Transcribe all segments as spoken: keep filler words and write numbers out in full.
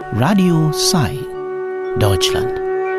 Radio Sai, Deutschland.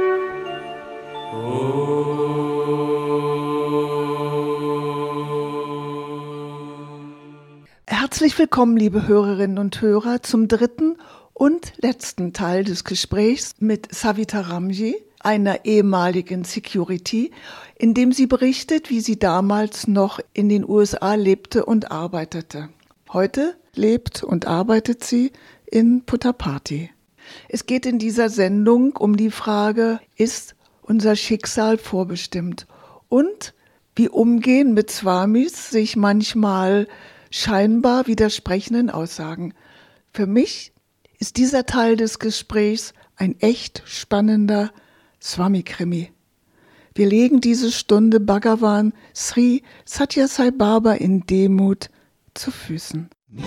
Herzlich willkommen, liebe Hörerinnen und Hörer, zum dritten und letzten Teil des Gesprächs mit Savita Ramji, einer ehemaligen Security, in dem sie berichtet, wie sie damals noch in den U S A lebte und arbeitete. Heute lebt und arbeitet sie in Puttaparthi. Es geht in dieser Sendung um die Frage, ist unser Schicksal vorbestimmt? Und wie umgehen mit Swamis sich manchmal scheinbar widersprechenden Aussagen. Für mich ist dieser Teil des Gesprächs ein echt spannender Swami-Krimi. Wir legen diese Stunde Bhagavan Sri Sathya Sai Baba in Demut zu Füßen.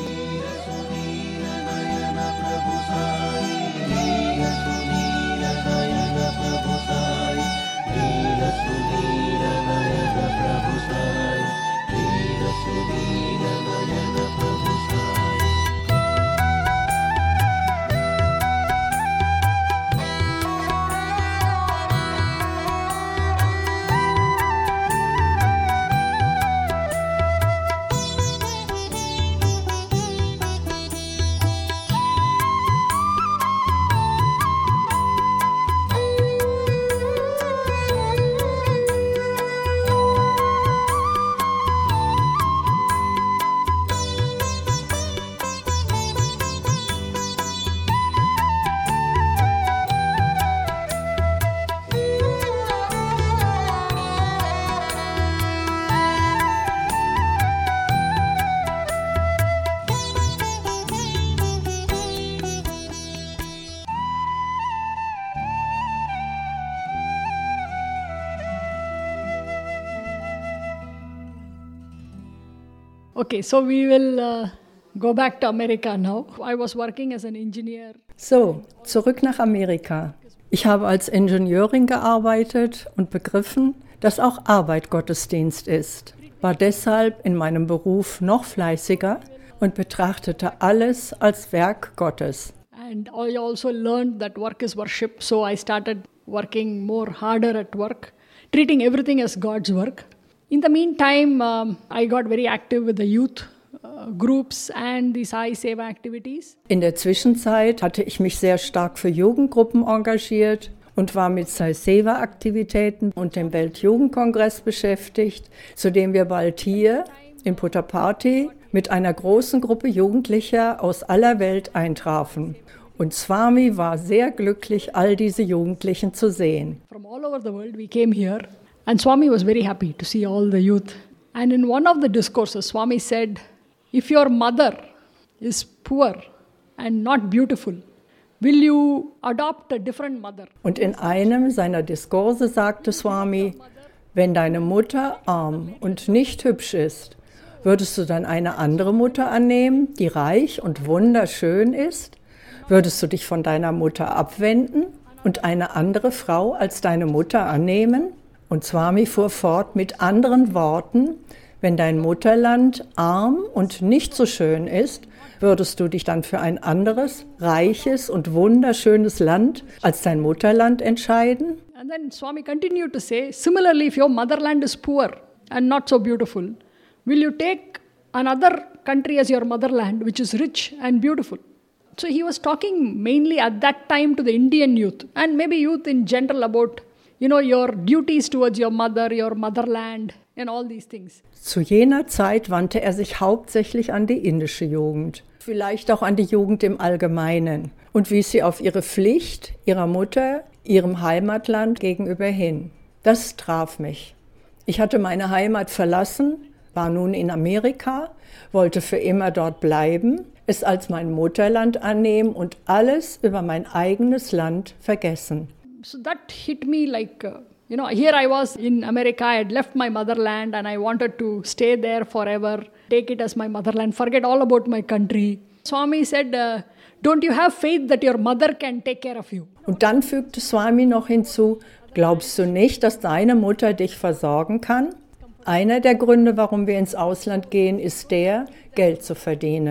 Okay, so we will uh, go back to America now. I was working as an engineer. So, zurück nach Amerika. Ich habe als Ingenieurin gearbeitet und begriffen, dass auch Arbeit Gottesdienst ist. War deshalb in meinem Beruf noch fleißiger und betrachtete alles als Werk Gottes. And I also learned that work is worship, so I started working more harder at work, treating everything as God's work. In the meantime, um, I got very active with the youth uh, groups and the Sai Seva activities. In der Zwischenzeit hatte ich mich sehr stark für Jugendgruppen engagiert und war mit Sai Seva Aktivitäten und dem Weltjugendkongress beschäftigt, zu dem wir bald hier in Puttaparthi mit einer großen Gruppe Jugendlicher aus aller Welt eintrafen. Und Swami war sehr glücklich, all diese Jugendlichen zu sehen. From all over the world we came here. And Swami was very happy to see all the youth. And in one of the discourses, Swami said, if your mother is poor and not beautiful, will you adopt a different mother? Und in einem seiner Diskurse sagte Swami, wenn deine Mutter arm und nicht hübsch ist, würdest du dann eine andere Mutter annehmen, die reich und wunderschön ist? Würdest du dich von deiner Mutter abwenden und eine andere Frau als deine Mutter annehmen? Und Swami fuhr fort mit anderen Worten, wenn dein Mutterland arm und nicht so schön ist, würdest du dich dann für ein anderes, reiches und wunderschönes Land als dein Mutterland entscheiden? And then Swami continued to say, similarly, if your motherland is poor and not so beautiful, will you take another country as your motherland, which is rich and beautiful? So he was talking mainly at that time to the Indian youth and maybe youth in general about you know, your duties towards your mother, your motherland and all these things. Zu jener Zeit wandte er sich hauptsächlich an die indische Jugend, vielleicht auch an die Jugend im Allgemeinen und wies sie auf ihre Pflicht, ihrer Mutter, ihrem Heimatland gegenüber hin. Das traf mich. Ich hatte meine Heimat verlassen, war nun in Amerika, wollte für immer dort bleiben, es als mein Mutterland annehmen und alles über mein eigenes Land vergessen. So that hit me like, uh, you know, here I was in America, I had left my motherland and I wanted to stay there forever, take it as my motherland, forget all about my country. Swami said, uh, don't you have faith that your mother can take care of you? Und dann fügte Swami noch hinzu, glaubst du nicht, dass deine Mutter dich versorgen kann? Einer der Gründe, warum wir ins Ausland gehen, ist der, Geld zu verdienen.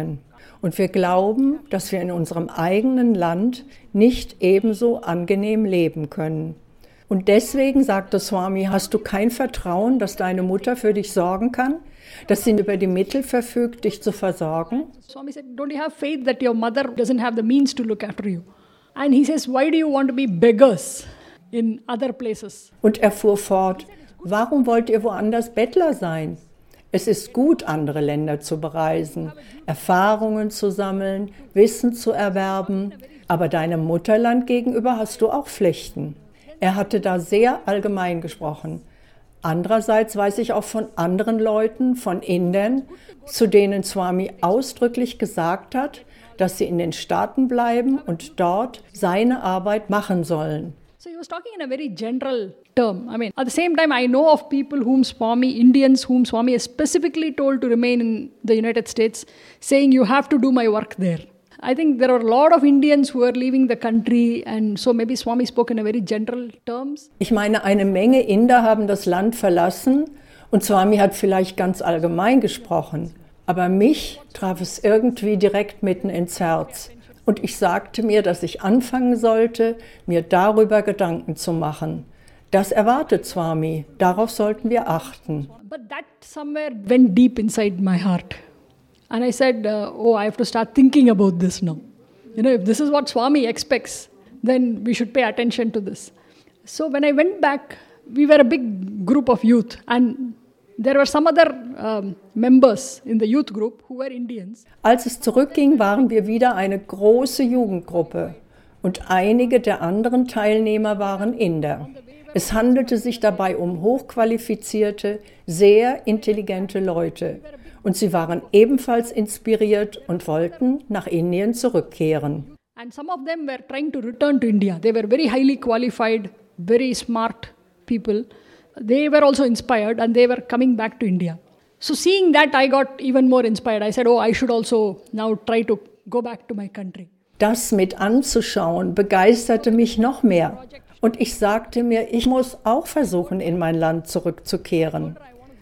Und wir glauben, dass wir in unserem eigenen Land nicht ebenso angenehm leben können. Und deswegen, sagte Swami, hast du kein Vertrauen, dass deine Mutter für dich sorgen kann, dass sie über die Mittel verfügt, dich zu versorgen? Swami said, don't you have faith that your mother doesn't have the means to look after you? And he says, why do you want to be beggars in other places? Und er fuhr fort, warum wollt ihr woanders Bettler sein? Es ist gut, andere Länder zu bereisen, Erfahrungen zu sammeln, Wissen zu erwerben, aber deinem Mutterland gegenüber hast du auch Pflichten. Er hatte da sehr allgemein gesprochen. Andererseits weiß ich auch von anderen Leuten, von Indern, zu denen Swami ausdrücklich gesagt hat, dass sie in den Staaten bleiben und dort seine Arbeit machen sollen. So he was talking in a very general term. I mean, at the same time, I know of people whom Swami, Indians whom Swami has specifically told to remain in the United States, saying you have to do my work there. I think there are a lot of Indians who are leaving the country, and so maybe Swami spoke in a very general terms. Ich meine, eine Menge Inder haben das Land verlassen und Swami hat vielleicht ganz allgemein gesprochen. Aber mich traf es irgendwie direkt mitten ins Herz. Und ich sagte mir, dass ich anfangen sollte, mir darüber Gedanken zu machen. Das erwartet Swami, darauf sollten wir achten. But that somewhere went deep inside my heart. And I said, uh, oh, I have to start thinking about this now. You know, if this is what Swami expects, then we should pay attention to this. So when I went back, we were a big group of youth. And there were some other um, members in the youth group who were Indians. Als es zurückging, waren wir wieder eine große Jugendgruppe. Und einige der anderen Teilnehmer waren Inder. Es handelte sich dabei um hochqualifizierte, sehr intelligente Leute. Und sie waren ebenfalls inspiriert und wollten nach Indien zurückkehren. And some of them were trying to return to India. They were very highly qualified, very smart people. They were also inspired and they were coming back to India. So seeing that, I got even more inspired. I said, oh, I should also now try to go back to my country. Das mit anzuschauen begeisterte mich noch mehr. Und ich sagte mir, ich muss auch versuchen, in mein Land zurückzukehren.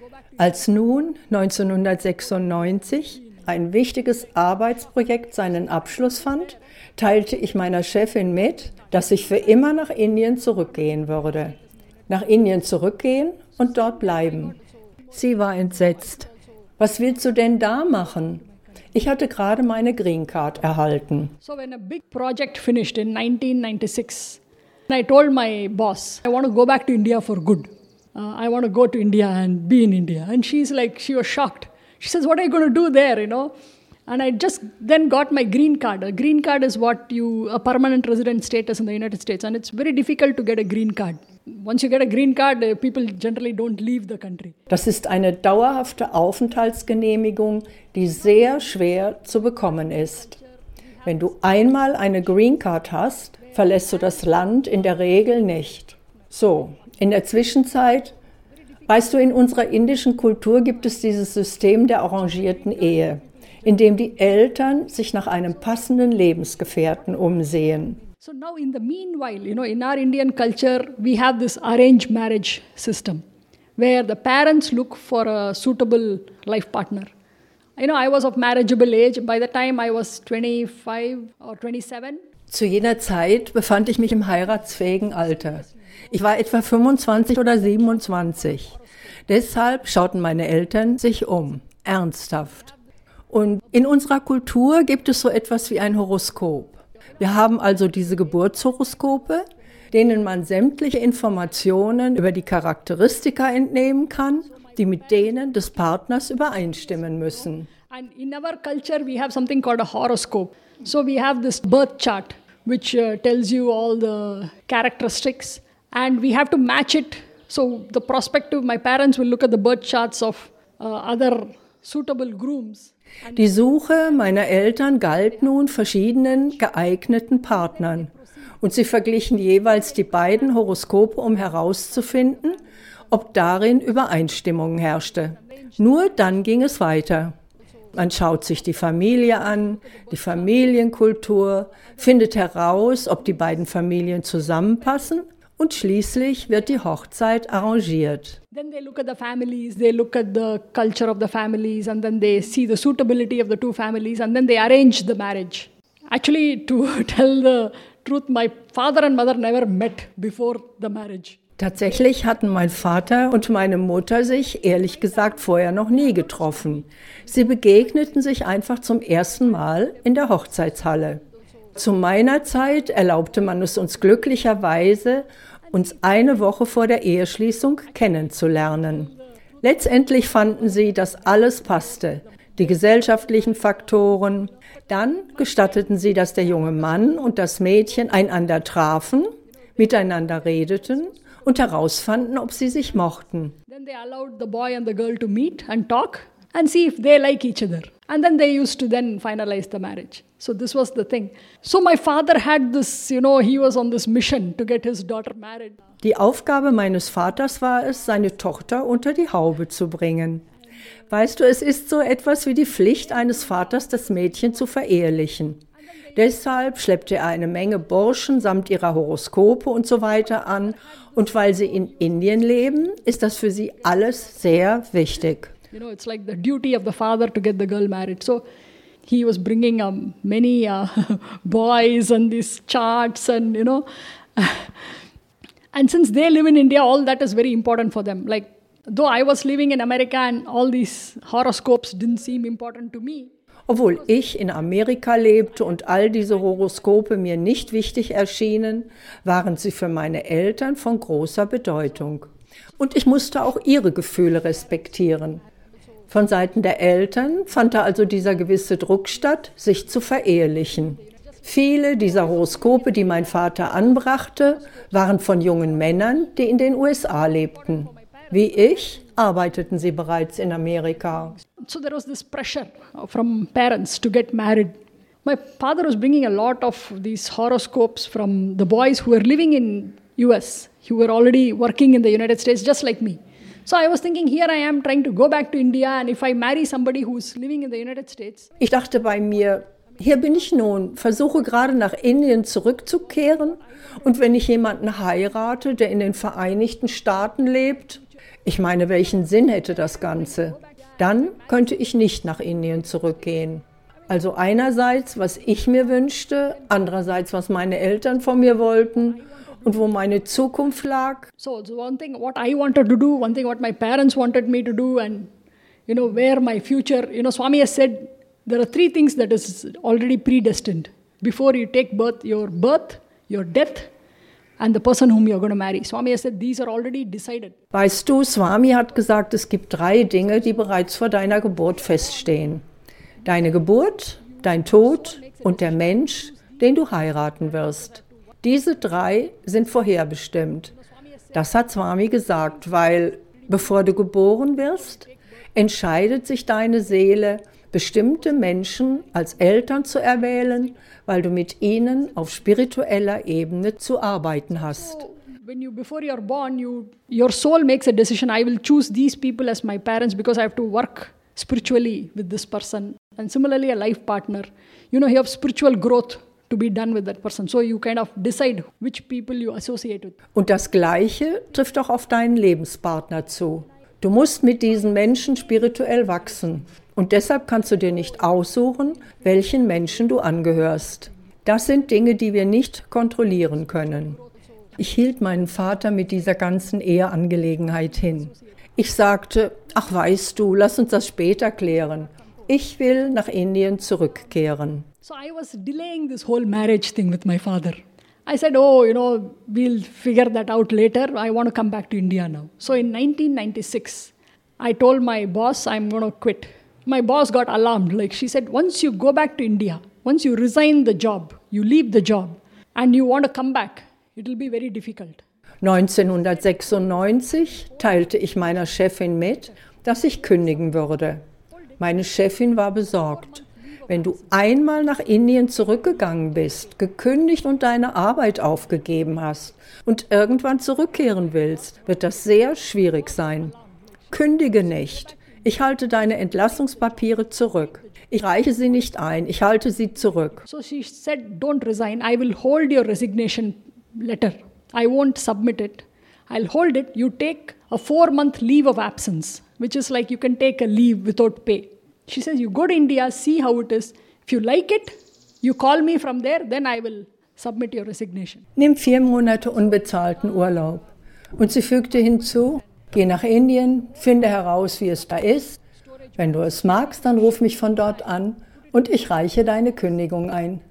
Als nun neunzehnhundertsechsundneunzig ein wichtiges Arbeitsprojekt seinen Abschluss fand, teilte ich meiner Chefin mit, dass ich für immer nach Indien zurückgehen würde. Nach Indien zurückgehen und dort bleiben. Sie war entsetzt. Was willst du denn da machen? Ich hatte gerade meine Green Card erhalten. So when a big project finished in nineteen ninety-six, I told my boss, I want to go back to India for good. Uh, I want to go to India and be in India. And she's like, she was shocked. She says, what are you going to do there, you know? And I just then got my green card. A green card is what you, a permanent resident status in the United States. And it's very difficult to get a green card. Once you get a green card, uh, people generally don't leave the country. Das ist eine dauerhafte Aufenthaltsgenehmigung, die sehr schwer zu bekommen ist. Wenn du einmal eine Green Card hast, verlässt du das Land in der Regel nicht. So, in der Zwischenzeit, weißt du, in unserer indischen Kultur gibt es dieses System der arrangierten Ehe, in dem die Eltern sich nach einem passenden Lebensgefährten umsehen. So now in the meanwhile, you know, in our Indian culture, we have this arranged marriage system where the parents look for a suitable life partner. You know, I was of marriageable age. By the time I was twenty-five or twenty-seven. Zu jener Zeit befand ich mich im heiratsfähigen Alter. Ich war etwa fünfundzwanzig oder siebenundzwanzig. Deshalb schauten meine Eltern sich um, ernsthaft. Und in unserer Kultur gibt es so etwas wie ein Horoskop. Wir haben also diese Geburtshoroskope, denen man sämtliche Informationen über die Charakteristika entnehmen kann, die mit denen des Partners übereinstimmen müssen. And in our culture, we have something called a horoscope. So we have this birth chart, which uh, tells you all the characteristics, and we have to match it. So the prospective, my parents will look at the birth charts of uh, other suitable grooms. Die Suche meiner Eltern galt nun verschiedenen geeigneten Partnern. Und sie verglichen jeweils die beiden Horoskope, um herauszufinden, ob darin Übereinstimmung herrschte. Nur dann ging es weiter. Man schaut sich die Familie an, die Familienkultur, findet heraus, ob die beiden Familien zusammenpassen Und schließlich wird die Hochzeit arrangiert. Then they look at the families, they look at the culture of the families, and then they see the suitability of the two families, and then they arrange the marriage. Actually, to tell the truth, my father and mother never met before the marriage. Tatsächlich hatten mein Vater und meine Mutter sich, ehrlich gesagt, vorher noch nie getroffen. Sie begegneten sich einfach zum ersten Mal in der Hochzeitshalle. Zu meiner Zeit erlaubte man es uns glücklicherweise, uns eine Woche vor der Eheschließung kennenzulernen. Letztendlich fanden sie, dass alles passte, die gesellschaftlichen Faktoren. Dann gestatteten sie, dass der junge Mann und das Mädchen einander trafen, miteinander redeten und herausfanden, ob sie sich mochten. Then they allowed the boy and the girl to meet and talk and see if they like each other. And then they used to then finalize the marriage. So this was the thing. So my father had this, you know, he was on this mission to get his daughter married. Die Aufgabe meines Vaters war es, seine Tochter unter die Haube zu bringen. Weißt du, es ist so etwas wie die Pflicht eines Vaters, das Mädchen zu verehelichen. Deshalb schleppte er eine Menge Burschen samt ihrer Horoskope und so weiter an. Und weil sie in Indien leben, ist das für sie alles sehr wichtig. You know, it's like the duty of the father to get the girl married. So he was bringing um, many uh, boys and these charts and, you know. And since they live in India, all that is very important for them. Like, though I was living in America and all these horoscopes didn't seem important to me. Obwohl ich in Amerika lebte und all diese Horoskope mir nicht wichtig erschienen, waren sie für meine Eltern von großer Bedeutung. Und ich musste auch ihre Gefühle respektieren. Von Seiten der Eltern fand da also dieser gewisse Druck statt, sich zu verehelichen. Viele dieser Horoskope, die mein Vater anbrachte, waren von jungen Männern, die in den U S A lebten. Wie ich arbeiteten sie bereits in Amerika. So there was this pressure from parents to get married. My father was bringing a lot of these horoscopes from the boys who were living in U S, who were already working in the United States, just like me. So I was thinking, here I am trying to go back to India, and if I marry somebody who's living in the United States. Ich dachte bei mir, hier bin ich nun, versuche gerade nach Indien zurückzukehren, und wenn ich jemanden heirate, der in den Vereinigten Staaten lebt, ich meine, welchen Sinn hätte das Ganze? Dann könnte ich nicht nach Indien zurückgehen. Also einerseits, was ich mir wünschte, andererseits, was meine Eltern von mir wollten und wo meine Zukunft lag. So, so one thing what I wanted to do, one thing what my parents wanted me to do, and you know where my future, you know, Swami has said there are three things that is already predestined. Before you take birth, your birth, your death, and the person whom you're going to marry. Swami has said these are already decided. Weißt du, Swami hat gesagt, es gibt drei Dinge, die bereits vor deiner Geburt feststehen. Deine Geburt, dein Tod und der Mensch, den du heiraten wirst. Diese drei sind vorherbestimmt. Das hat Swami gesagt, weil bevor du geboren wirst, entscheidet sich deine Seele, bestimmte Menschen als Eltern zu erwählen, weil du mit ihnen auf spiritueller Ebene zu arbeiten hast. When you, before you are born, you, your soul makes a decision. I will choose these people as my parents because I have to work spiritually with this person. And similarly, a life partner. You know, you have spiritual growth to be done with that person. So you kind of decide which people you associate with. Und das Gleiche trifft auch auf deinen Lebenspartner zu. Du musst mit diesen Menschen spirituell wachsen. Und deshalb kannst du dir nicht aussuchen, welchen Menschen du angehörst. Das sind Dinge, die wir nicht kontrollieren können. Ich hielt meinen Vater mit dieser ganzen Eheangelegenheit hin. Ich sagte, ach weißt du, lass uns das später klären. Ich will nach Indien zurückkehren. So I was delaying this whole marriage thing with my father. I said, oh, you know, we'll figure that out later. I want to come back to India now. So in nineteen ninety-six, I told my boss I'm going to quit. My boss got alarmed. Like she said, once you go back to India, once you resign the job, you leave the job and you want to come back, it will be very difficult. neunzehnhundertsechsundneunzig teilte ich meiner Chefin mit, dass ich kündigen würde. Meine Chefin war besorgt. Wenn du einmal nach Indien zurückgegangen bist, gekündigt und deine Arbeit aufgegeben hast und irgendwann zurückkehren willst, wird das sehr schwierig sein. Kündige nicht. Ich halte deine Entlassungspapiere zurück. Ich reiche sie nicht ein, ich halte sie zurück. So she said, don't resign. I will hold your resignation letter. I won't submit it. I'll hold it. You take a four-month leave of absence, which is like you can take a leave without pay. She says, you go to India, see how it is. If you like it, you call me from there, then I will submit your resignation. Nimm vier Monate unbezahlten Urlaub. Und sie fügte hinzu, geh nach Indien, finde heraus, wie es da ist. Wenn du es magst, dann ruf mich von dort an und ich reiche deine Kündigung ein.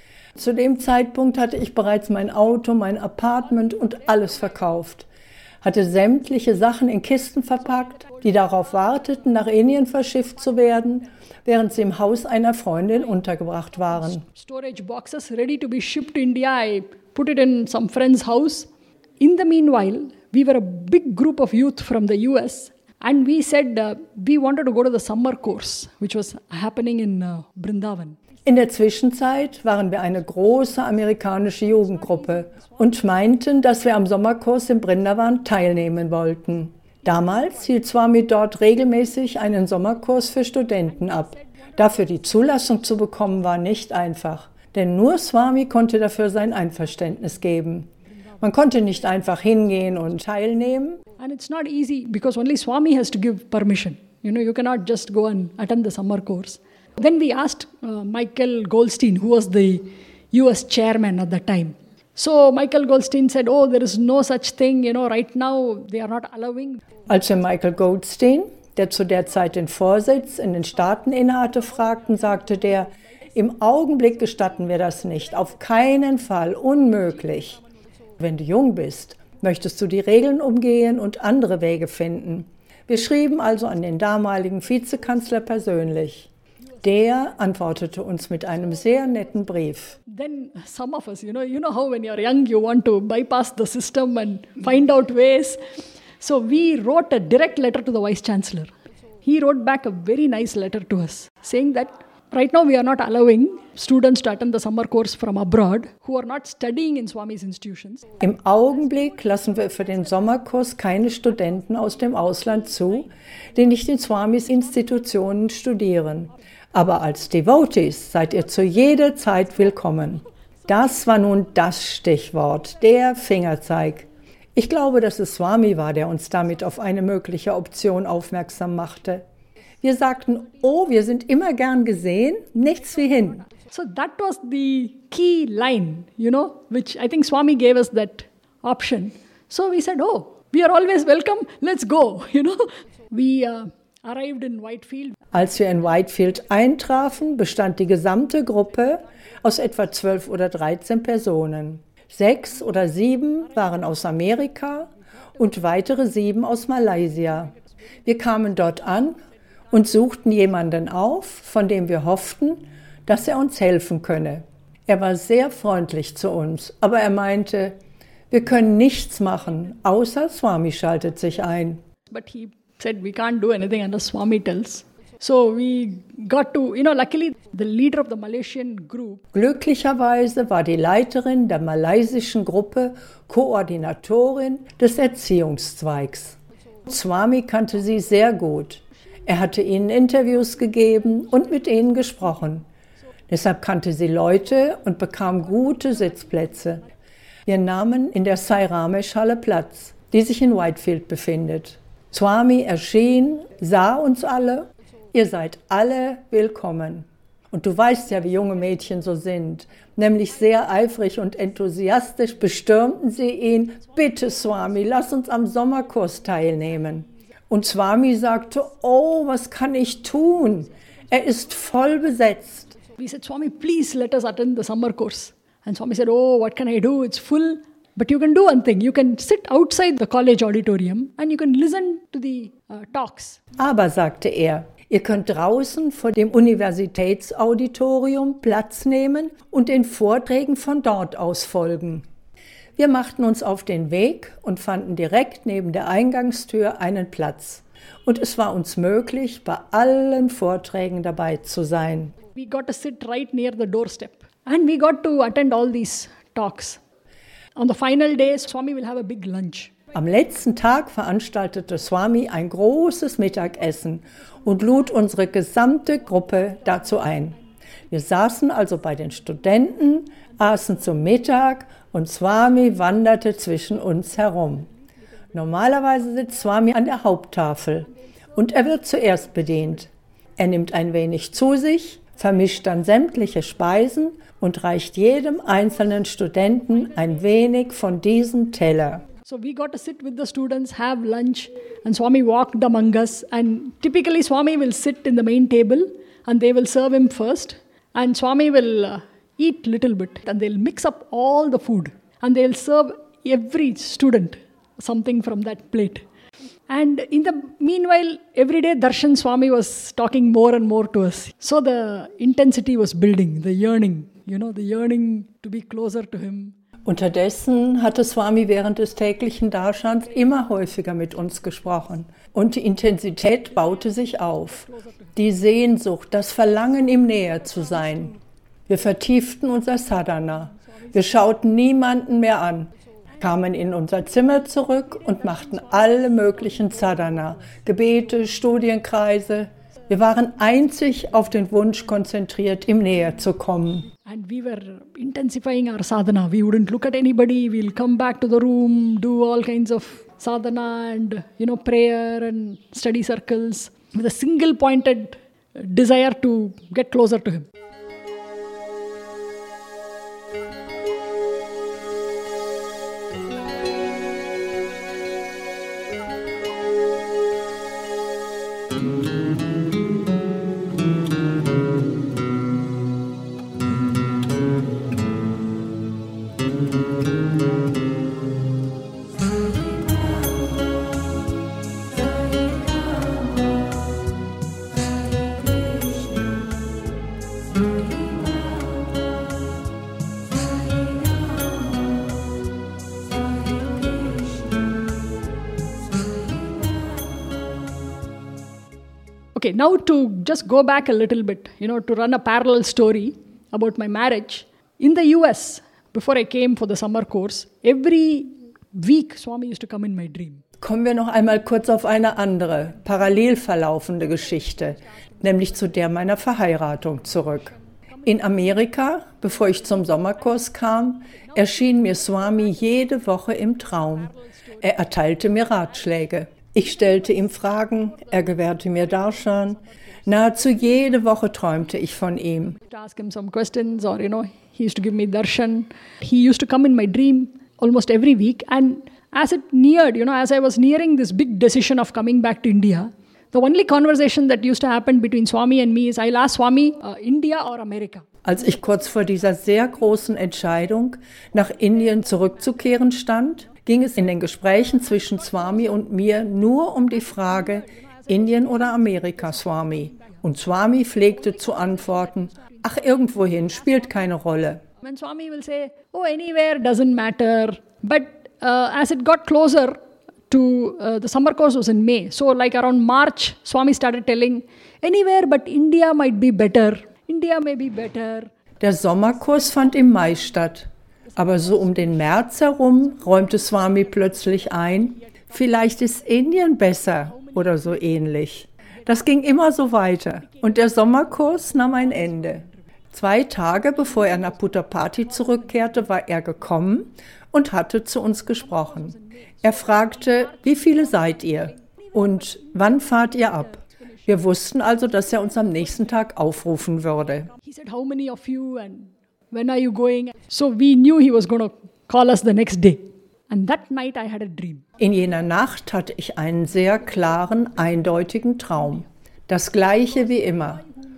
Zu dem Zeitpunkt hatte ich bereits mein Auto, mein Apartment und alles verkauft. Hatte sämtliche Sachen in Kisten verpackt, die darauf warteten, nach Indien verschifft zu werden, während sie im Haus einer Freundin untergebracht waren. Storage boxes ready to be shipped to India. I put it in some friend's house. In the meanwhile, we were a big group of youth from the U S and we said uh, we wanted to go to the summer course, which was happening in uh, Vrindavan. In der Zwischenzeit waren wir eine große amerikanische Jugendgruppe und meinten, dass wir am Sommerkurs in Vrindavan teilnehmen wollten. Damals hielt Swami dort regelmäßig einen Sommerkurs für Studenten ab. Dafür die Zulassung zu bekommen, war nicht einfach, denn nur Swami konnte dafür sein Einverständnis geben. Man konnte nicht einfach hingehen und teilnehmen. And it's not easy because only Swami has to give permission. You know, you cannot just go and attend the summer course. Then we asked uh, Michael Goldstein, who was the U S chairman at that time. So Michael Goldstein said, oh, there is no such thing, you know, right now they are not allowing. Als wir Michael Goldstein, der zu der Zeit den Vorsitz in den Staaten innehatte, fragten, sagte der, im Augenblick gestatten wir das nicht, auf keinen Fall, unmöglich. Wenn du jung bist, möchtest du die Regeln umgehen und andere Wege finden. Wir schrieben also an den damaligen Vizekanzler persönlich. Der antwortete uns mit einem sehr netten Brief. Then some of us, you know, you know how when you're young you want to bypass the system and find out ways. So we wrote a direct letter to the Vice Chancellor. He wrote back a very nice letter to us saying that right now we are not allowing students to attend the summer course from abroad who are not studying in Swami's institutions. Im Augenblick lassen wir für den Sommerkurs keine Studenten aus dem Ausland zu, die nicht in Swamis Institutionen studieren. Aber als Devotees seid ihr zu jeder Zeit willkommen. Das war nun das Stichwort, der Fingerzeig. Ich glaube, dass es Swami war, der uns damit auf eine mögliche Option aufmerksam machte. Wir sagten, oh, wir sind immer gern gesehen, nichts wie hin. So that was the key line, you know, which I think Swami gave us that option. So we said, oh, we are always welcome, let's go, you know. We uh, arrived in Whitefield. Als wir in Whitefield eintrafen, bestand die gesamte Gruppe aus etwa zwölf oder dreizehn Personen. Sechs oder sieben waren aus Amerika und weitere sieben aus Malaysia. Wir kamen dort an und suchten jemanden auf, von dem wir hofften, dass er uns helfen könne. Er war sehr freundlich zu uns, aber er meinte, wir können nichts machen, außer Swami schaltet sich ein. But he said we can't do anything unless Swami tells. So we got to, you know, luckily the leader of the Malaysian group. Glücklicherweise war die Leiterin der malaysischen Gruppe Koordinatorin des Erziehungszweigs. Swami kannte sie sehr gut. Er hatte ihnen Interviews gegeben und mit ihnen gesprochen. Deshalb kannte sie Leute und bekam gute Sitzplätze. Wir nahmen in der Sai Ramesh-Halle Platz, die sich in Whitefield befindet. Swami erschien, sah uns alle. Ihr seid alle willkommen. Und du weißt ja, wie junge Mädchen so sind. Nämlich sehr eifrig und enthusiastisch bestürmten sie ihn. Bitte, Swami, lass uns am Sommerkurs teilnehmen. Und Swami sagte, oh, was kann ich tun? Er ist voll besetzt. We said, Swami, please let us attend the summer course. And Swami said, oh, what can I do? It's full. But you can do one thing. You can sit outside the college auditorium and you can listen to the uh, talks. Aber, sagte er, ihr könnt draußen vor dem Universitätsauditorium Platz nehmen und den Vorträgen von dort aus folgen. Wir machten uns auf den Weg und fanden direkt neben der Eingangstür einen Platz. Und es war uns möglich, bei allen Vorträgen dabei zu sein. We got to sit right near the doorstep. And we got to attend all these talks. On the final day, Swami will have a big lunch. Am letzten Tag veranstaltete Swami ein großes Mittagessen und lud unsere gesamte Gruppe dazu ein. Wir saßen also bei den Studenten, aßen zum Mittag und Swami wanderte zwischen uns herum. Normalerweise sitzt Swami an der Haupttafel und er wird zuerst bedient. Er nimmt ein wenig zu sich, vermischt dann sämtliche Speisen und reicht jedem einzelnen Studenten ein wenig von diesem Teller. So we got to sit with the students, have lunch, and Swami walked among us. And typically Swami will sit in the main table and they will serve him first. And Swami will uh, eat little bit and they'll mix up all the food. And they'll serve every student something from that plate. And in the meanwhile, every day Darshan Swami was talking more and more to us. So the intensity was building, the yearning, you know, the yearning to be closer to him. Unterdessen hatte Swami während des täglichen Darshans immer häufiger mit uns gesprochen. Und die Intensität baute sich auf. Die Sehnsucht, das Verlangen, ihm näher zu sein. Wir vertieften unser Sadhana. Wir schauten niemanden mehr an, kamen in unser Zimmer zurück und machten alle möglichen Sadhana, Gebete, Studienkreise. Wir waren einzig auf den Wunsch konzentriert, ihm näher zu kommen. And we were intensifying our sadhana. We wouldn't look at anybody. We'll come back to the room, do all kinds of sadhana and, you know, prayer and study circles with a single pointed desire to get closer to him. Okay, now to just go back a little bit, you know, to run a parallel story about my marriage. In the U S, before I came for the summer course, every week Swami used to come in my dream. Kommen wir noch einmal kurz auf eine andere, parallel verlaufende Geschichte, nämlich zu der meiner Verheiratung zurück. In Amerika, bevor ich zum Sommerkurs kam, erschien mir Swami jede Woche im Traum. Er erteilte mir Ratschläge. Ich stellte ihm Fragen, er gewährte mir Darshan. Nahezu jede Woche träumte ich von ihm. To ask him some questions or, you know, he used to give me darshan. He used to come in my dream almost every week. And as it neared, you know, as I was nearing this big decision of coming back to India, the only conversation that used to happen between Swami and me is, I'll ask Swami, uh, India or America? Als ich kurz vor dieser sehr großen Entscheidung, nach Indien zurückzukehren stand, ging es in den Gesprächen zwischen Swami und mir nur um die Frage, Indien oder Amerika, Swami. Und Swami pflegte zu antworten, ach, irgendwohin, spielt keine Rolle. When Swami will say, oh, anywhere doesn't matter. But uh, as it got closer to, uh, the summer course was in May. So like around March, Swami started telling, anywhere but India might be better. India may be better. Der Sommerkurs fand im Mai statt. Aber so um den März herum räumte Swami plötzlich ein, vielleicht ist Indien besser oder so ähnlich. Das ging immer so weiter und der Sommerkurs nahm ein Ende. Zwei Tage bevor er nach Puttaparthi zurückkehrte, war er gekommen und hatte zu uns gesprochen. Er fragte, wie viele seid ihr und wann fahrt ihr ab? Wir wussten also, dass er uns am nächsten Tag aufrufen würde. He said, how many of you and when are you going? So we knew he was going to call us the next day. And that night I had a dream. In jener Nacht hatte ich einen sehr klaren, eindeutigen Traum. Das Gleiche wie immer.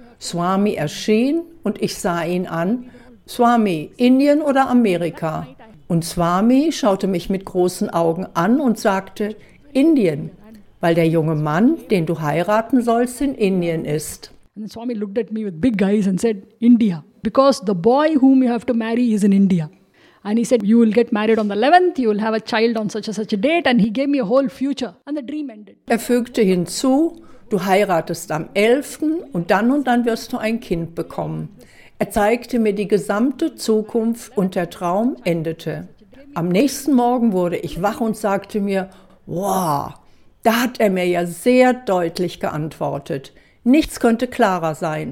Swami erschien und ich sah ihn an. Swami, Indien oder Amerika? Und Swami schaute mich mit großen Augen an und sagte, Indien, weil der junge Mann, den du heiraten sollst, in Indien ist. And Swami looked at me with big eyes and said, India, because the boy whom you have to marry is in India. And he said, you will get married on the eleventh, you will have a child on such and such a date. And he gave me a whole future. And the dream ended. Er fügte hinzu, du heiratest am elften und dann und dann wirst du ein Kind bekommen. Er zeigte mir die gesamte Zukunft und der Traum endete. Am nächsten Morgen wurde ich wach und sagte mir, wow, da hat er mir ja sehr deutlich geantwortet. Nichts könnte klarer sein.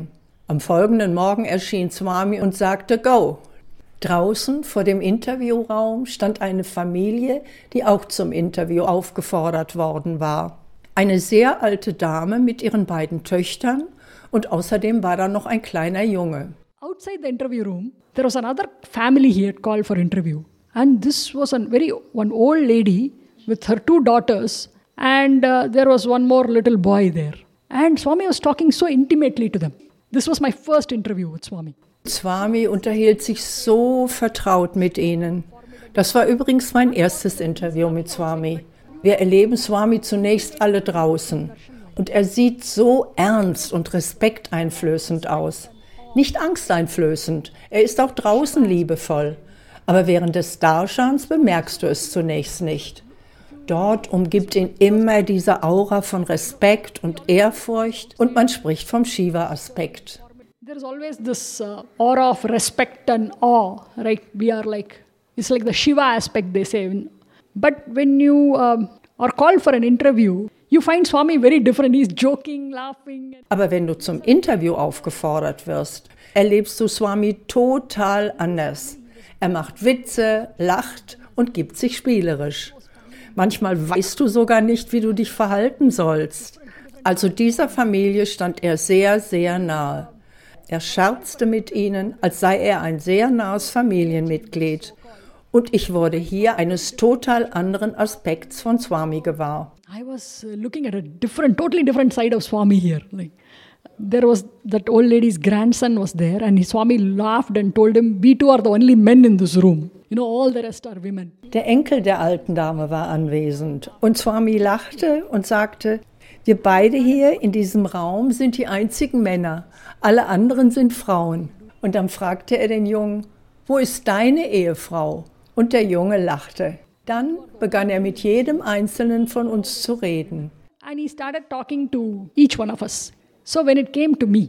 Am folgenden Morgen erschien Swami und sagte, go. Draußen vor dem Interviewraum stand eine Familie, die auch zum Interview aufgefordert worden war. Eine sehr alte Dame mit ihren beiden Töchtern und außerdem war da noch ein kleiner Junge. Outside the interview room, there was another family he had called for interview. And this was a very one old lady with her two daughters, and uh, there was one more little boy there. And Swami was talking so intimately to them. This was my first interview with Swami. Swami unterhielt sich so vertraut mit ihnen. Das war übrigens mein erstes Interview mit Swami. Wir erleben Swami zunächst alle draußen. Und er sieht so ernst und respekteinflößend aus. Nicht angsteinflößend, er ist auch draußen liebevoll. Aber während des Darshans bemerkst du es zunächst nicht. Dort umgibt ihn immer diese Aura von Respekt und Ehrfurcht und man spricht vom Shiva-Aspekt. There is always this uh, aura of respect and awe, right? We are like, it's like the Shiva aspect, they say. But when you um, are called for an interview, you find Swami very different. He's joking, laughing. Aber wenn du zum Interview aufgefordert wirst, erlebst du Swami total anders. Er macht Witze, lacht und gibt sich spielerisch. Manchmal weißt du sogar nicht, wie du dich verhalten sollst. Also dieser Familie stand er sehr, sehr nahe. Er scherzte mit ihnen, als sei er ein sehr nahes Familienmitglied. Und ich wurde hier eines total anderen Aspekts von Swami gewahr. I was looking at a different, totally different side of Swami here. Like, there was that old lady's grandson was there, and Swami laughed and told him, "We two are the only men in this room. You know, all the rest are women." Der Enkel der alten Dame war anwesend und Swami lachte und sagte, wir beide hier in diesem Raum sind die einzigen Männer, alle anderen sind Frauen. Und dann fragte er den Jungen, wo ist deine Ehefrau? Und der Junge lachte. Dann begann er mit jedem Einzelnen von uns zu reden. And he started talking to each one of us. So when it came to me,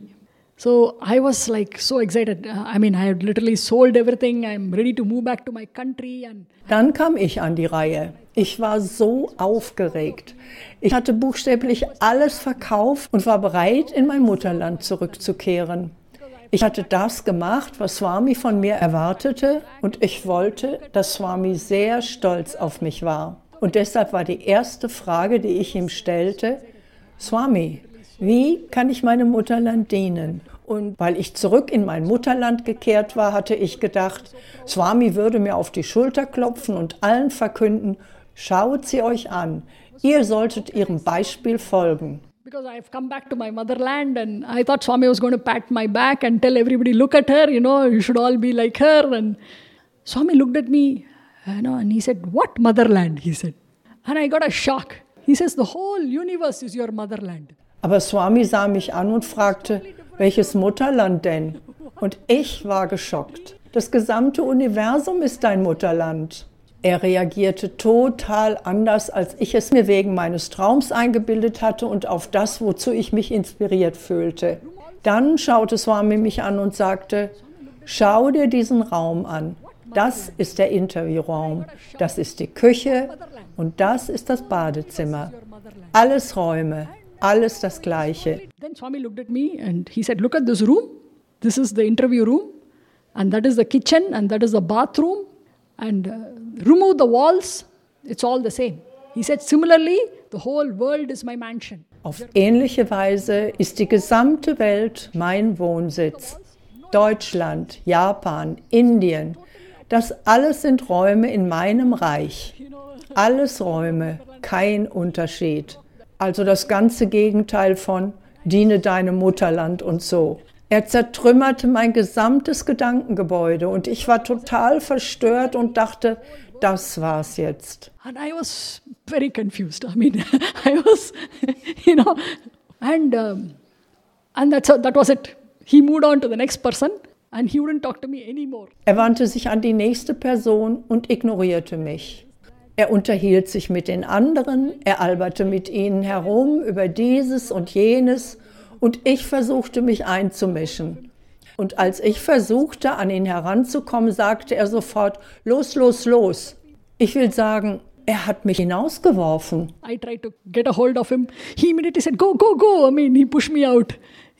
so I was like so excited. Uh, I mean, I had literally sold everything. I'm ready to move back to my country. And Dann kam ich an die Reihe. Ich war so aufgeregt. Ich hatte buchstäblich alles verkauft und war bereit, in mein Mutterland zurückzukehren. Ich hatte das gemacht, was Swami von mir erwartete, und ich wollte, dass Swami sehr stolz auf mich war. Und deshalb war die erste Frage, die ich ihm stellte, Swami, wie kann ich meinem Mutterland dienen? Und weil ich zurück in mein Mutterland gekehrt war, hatte ich gedacht, Swami würde mir auf die Schulter klopfen und allen verkünden, schaut sie euch an, ihr solltet ihrem Beispiel folgen. because I've come back to my motherland, and I thought Swami was going to pat my back and tell everybody, look at her, you know, you should all be like her. And Swami looked at me, you know, and he said, what motherland? He said. And I got a shock. He says, the whole universe is your motherland. Aber Swami sah mich an und fragte, welches Mutterland denn? Und ich war geschockt. Das gesamte Universum ist dein Mutterland. Er reagierte total anders, als ich es mir wegen meines Traums eingebildet hatte und auf das, wozu ich mich inspiriert fühlte. Dann schaute Swami mich an und sagte, schau dir diesen Raum an. Das ist der Interviewraum, das ist die Küche und das ist das Badezimmer. Alles Räume, alles das Gleiche. Then Swami looked at me and he said, look at this room. This is the interview room, and that is the kitchen, and that is the bathroom. And uh, remove the walls, it's all the same. He said, similarly, the whole world is my mansion. Auf ähnliche Weise ist die gesamte Welt mein Wohnsitz. Deutschland, Japan, Indien, das alles sind Räume in meinem Reich. Alles Räume, kein Unterschied. Also das ganze Gegenteil von diene deinem Mutterland und so. Er zertrümmerte mein gesamtes Gedankengebäude und ich war total verstört und dachte, das war's jetzt. And I was very confused. I mean, I was, you know, and um, and that's that was it. He moved on to the next person and he wouldn't talk to me anymore. Er wandte sich an die nächste Person und ignorierte mich. Er unterhielt sich mit den anderen, er alberte mit ihnen herum über dieses und jenes. Und ich versuchte, mich einzumischen. Und als ich versuchte, an ihn heranzukommen, sagte er sofort, los, los, los. Ich will sagen, er hat mich hinausgeworfen. I tried to get a hold of him. He immediately said, go, go, go. I mean, he pushed me out.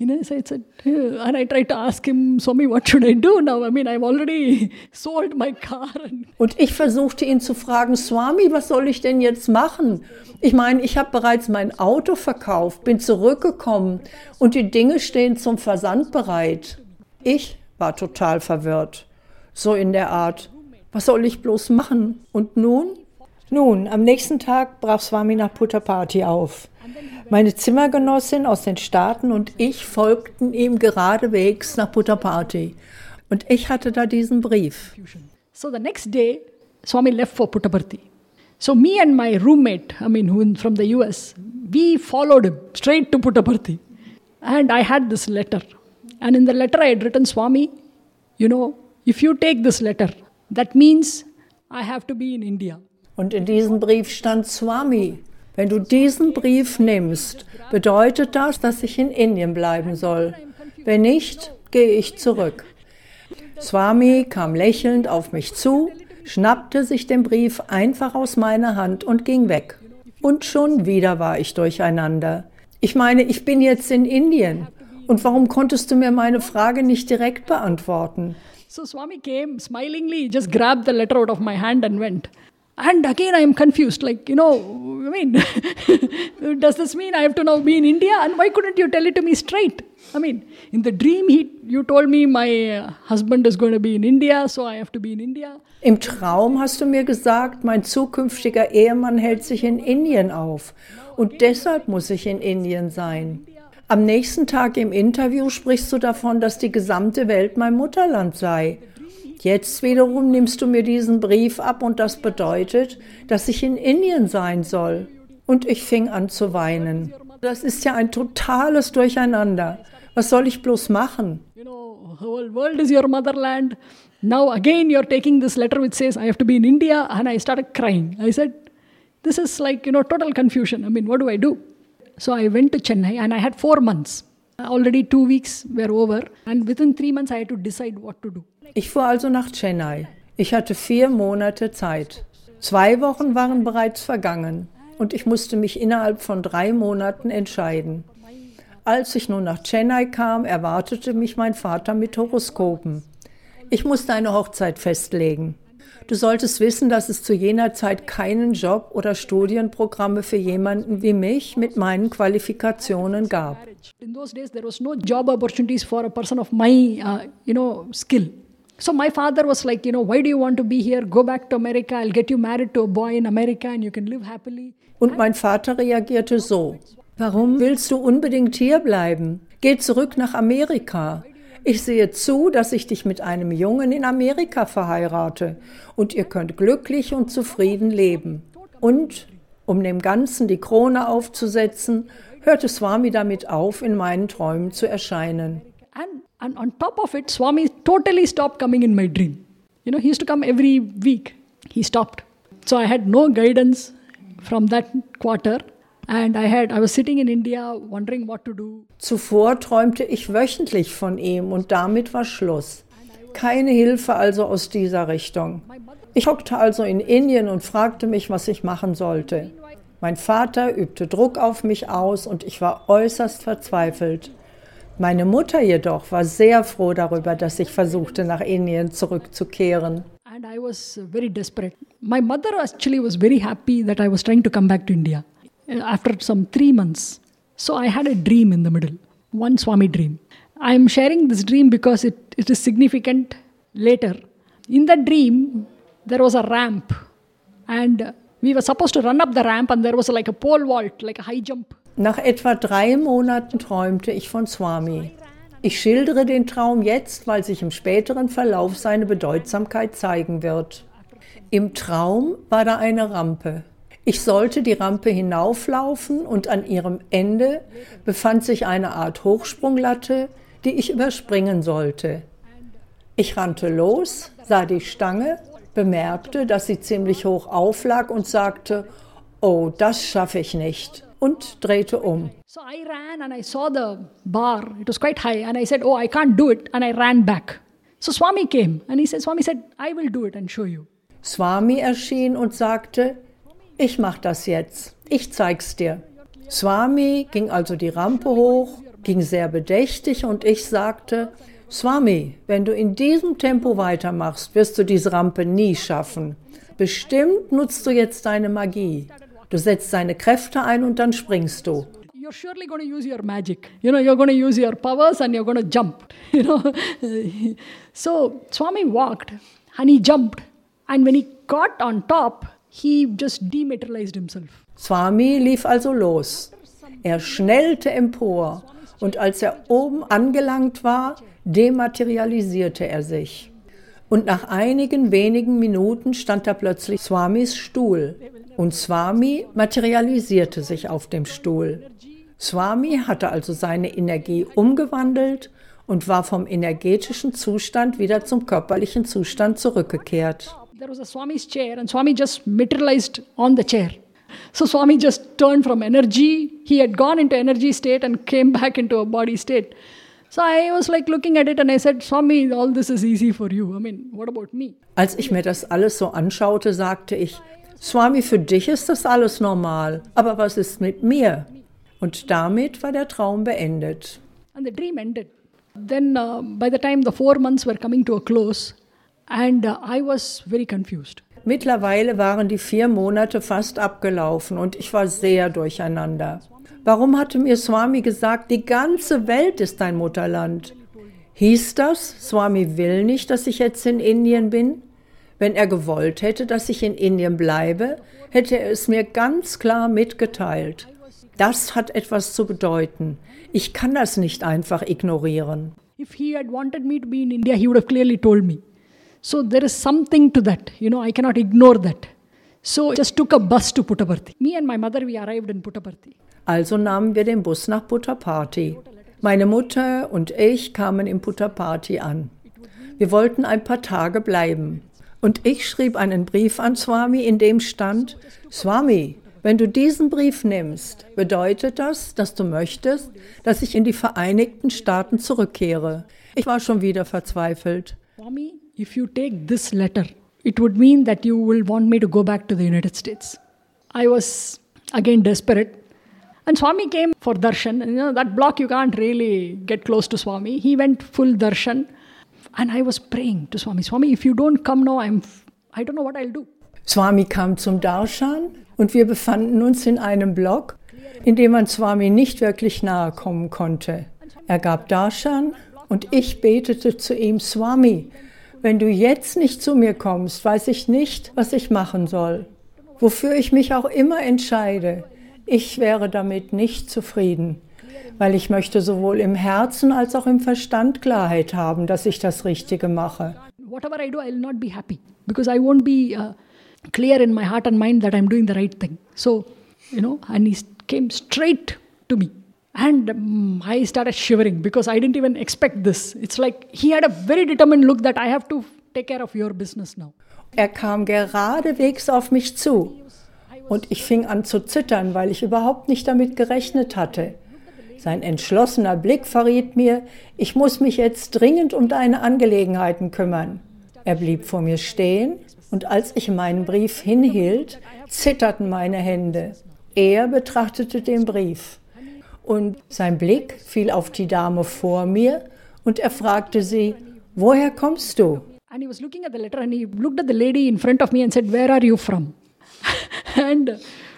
You know, so I said, and I tried to ask him, Swami, what should I do now? I mean, I've already sold my car. Und ich versuchte ihn zu fragen, Swami, was soll ich denn jetzt machen? Ich meine, ich habe bereits mein Auto verkauft, bin zurückgekommen und die Dinge stehen zum Versand bereit. Ich war total verwirrt. So in der Art, was soll ich bloß machen? Und nun? Nun, am nächsten Tag brach Swami nach Puttaparthi auf. Meine Zimmergenossin aus den Staaten und ich folgten ihm geradewegs nach Puttaparthi. Und ich hatte da diesen Brief. So the next day, Swami left for Puttaparthi. So me and my roommate, I mean, who from the U S, we followed him straight to Puttaparthi. And I had this letter. And in the letter I had written, Swami, you know, if you take this letter, that means I have to be in India. Und in diesem Brief stand, Swami, wenn du diesen Brief nimmst, bedeutet das, dass ich in Indien bleiben soll. Wenn nicht, gehe ich zurück. Swami kam lächelnd auf mich zu, schnappte sich den Brief einfach aus meiner Hand und ging weg. Und schon wieder war ich durcheinander. Ich meine, ich bin jetzt in Indien. Und warum konntest du mir meine Frage nicht direkt beantworten? So Swami came smilingly, just grabbed the letter out of my hand and went. And again I am confused, like, you know, I mean, does this mean I have to now be in India? And why couldn't you tell it to me straight? I mean, in the dream, he, you told me my uh, husband is going to be in India, so I have to be in India. Im Traum hast du mir gesagt, mein zukünftiger Ehemann hält sich in Indien auf und deshalb muss ich in Indien sein. Am nächsten Tag im Interview sprichst du davon, dass die gesamte Welt mein Mutterland sei. Jetzt wiederum nimmst du mir diesen Brief ab und das bedeutet, dass ich in Indien sein soll. Und ich fing an zu weinen. Das ist ja ein totales Durcheinander. Was soll ich bloß machen? You know, the whole world is your motherland. Now again you're taking this letter which says I have to be in India, and I started crying. I said, this is like, you know, total confusion. I mean, what do I do? So I went to Chennai and I had four months. Already two weeks were over and within three months I had to decide what to do. Ich fuhr also nach Chennai. Ich hatte vier Monate Zeit. Zwei Wochen waren bereits vergangen und ich musste mich innerhalb von drei Monaten entscheiden. Als ich nun nach Chennai kam, erwartete mich mein Vater mit Horoskopen. Ich musste eine Hochzeit festlegen. Du solltest wissen, dass es zu jener Zeit keinen Job oder Studienprogramme für jemanden wie mich mit meinen Qualifikationen gab. In those days there was no job opportunities for a person of my, uh, you know, skill. So my father was like, you know, why do you want to be here? Go back to America. I'll get you married to a boy in America and you can live happily. Und mein Vater reagierte so: Warum willst du unbedingt hier bleiben? Geh zurück nach Amerika. Ich sehe zu, dass ich dich mit einem Jungen in Amerika verheirate und ihr könnt glücklich und zufrieden leben. Und, um dem Ganzen die Krone aufzusetzen, hörte Swami damit auf, in meinen Träumen zu erscheinen. And, and on top of it, Swami totally stopped coming in my dream. You know, he used to come every week. He stopped. So I had no guidance from that quarter. And I had, I was sitting in India wondering what to do. Zuvor träumte ich wöchentlich von ihm und damit war Schluss. Keine Hilfe also aus dieser Richtung. Ich hockte also in Indien und fragte mich, was ich machen sollte. Mein Vater übte Druck auf mich aus und ich war äußerst verzweifelt. Meine Mutter jedoch war sehr froh darüber, dass ich versuchte, nach Indien zurückzukehren. And I was very desperate. My mother actually was very happy that I was trying to come back to India. After some three months. So I had a dream in the middle, one Swami dream. I am sharing this dream because it, it is significant later. In that dream, there was a ramp and we were supposed to run up the ramp and there was like a pole vault, like a high jump. Nach etwa drei Monaten träumte ich von Swami. Ich schildere den Traum jetzt, weil sich im späteren Verlauf seine Bedeutsamkeit zeigen wird. Im Traum war da eine Rampe. Ich sollte die Rampe hinauflaufen und an ihrem Ende befand sich eine Art Hochsprunglatte, die ich überspringen sollte. Ich rannte los, sah die Stange, bemerkte, dass sie ziemlich hoch auflag und sagte, oh, das schaffe ich nicht, und drehte um. So I ran and I saw the bar, it was quite high, and I said, oh, I can't do it, and I ran back. So Swami came and he said, Swami said, I will do it and show you. Swami erschien und sagte, ich mach das jetzt, ich zeig's dir. Swami ging also die Rampe hoch, ging sehr bedächtig und ich sagte, Swami, wenn du in diesem Tempo weitermachst, wirst du diese Rampe nie schaffen. Bestimmt nutzt du jetzt deine Magie. Du setzt deine Kräfte ein und dann springst du. You're surely going to use your magic. You know, you're going to use your powers and you're going to jump. You know, so Swami walked and he jumped. And when he got on top, he just dematerialized himself. Swami lief also los. Er schnellte empor und als er oben angelangt war, dematerialisierte er sich. Und nach einigen wenigen Minuten stand da plötzlich Swamis Stuhl. Und Swami materialisierte sich auf dem Stuhl. Swami hatte also seine Energie umgewandelt und war vom energetischen Zustand wieder zum körperlichen Zustand zurückgekehrt. There was a Swami's chair and Swami just materialized on the chair. So Swami just turned from energy. He had gone into energy state and came back into a body state. So I was like looking at it and I said, Swami, all this is easy for you. I mean, what about me? Als ich mir das alles so anschaute, sagte ich, Swami, für dich ist das alles normal, aber was ist mit mir? Und damit war der Traum beendet. And the dream ended. Then uh, by the time the four months were coming to a close, and uh, I was very confused. Mittlerweile waren die vier Monate fast abgelaufen und ich war sehr durcheinander. Warum hatte mir Swami gesagt, die ganze Welt ist dein Mutterland? Hieß das, Swami will nicht, dass ich jetzt in Indien bin? Wenn er gewollt hätte, dass ich in Indien bleibe, hätte er es mir ganz klar mitgeteilt. Das hat etwas zu bedeuten. Ich kann das nicht einfach ignorieren. If he had wanted me to be in India, he would have clearly told me. So there is something to that. You know, I cannot ignore that. So I just took a bus to Puttaparthi. Me and my mother, we arrived in Puttaparthi. Also nahmen wir den Bus nach Puttaparthi. Meine Mutter und ich kamen in Puttaparthi an. Wir wollten ein paar Tage bleiben. Und ich schrieb einen Brief an Swami, in dem stand, Swami, wenn du diesen Brief nimmst, bedeutet das, dass du möchtest, dass ich in die Vereinigten Staaten zurückkehre. Ich war schon wieder verzweifelt. Swami, if you take this letter, it would mean that you will want me to go back to the United States. I was again desperate. And Swami came for darshan. You know, that block you can't really get close to Swami. He went full darshan. And I was praying to Swami, Swami, if you don't come now, I'm, I don't know what I'll do. Swami kam zum Darshan und wir befanden uns in einem Block, in dem man Swami nicht wirklich nahe kommen konnte. Er gab Darshan und ich betete zu ihm, Swami, wenn du jetzt nicht zu mir kommst, weiß ich nicht, was ich machen soll. Wofür ich mich auch immer entscheide, ich wäre damit nicht zufrieden, weil ich möchte sowohl im Herzen als auch im Verstand Klarheit haben, dass ich das Richtige mache. Whatever I do, I'll not be happy because I won't be uh, clear in my heart and mind that I'm doing the right thing. So, you know, and he came straight to me. And um, I started shivering because I didn't even expect this. It's like he had a very determined look that I have to take care of your business now. Er kam geradewegs auf mich zu und ich fing an zu zittern, weil ich überhaupt nicht damit gerechnet hatte. Sein entschlossener Blick verriet mir, ich muss mich jetzt dringend um deine Angelegenheiten kümmern. Er blieb vor mir stehen und als ich meinen Brief hinhielt, zitterten meine Hände. Er betrachtete den Brief und sein Blick fiel auf die Dame vor mir und er fragte sie, woher kommst du? And he was looking at the letter and he looked at the lady in front of me and said, where are you from? and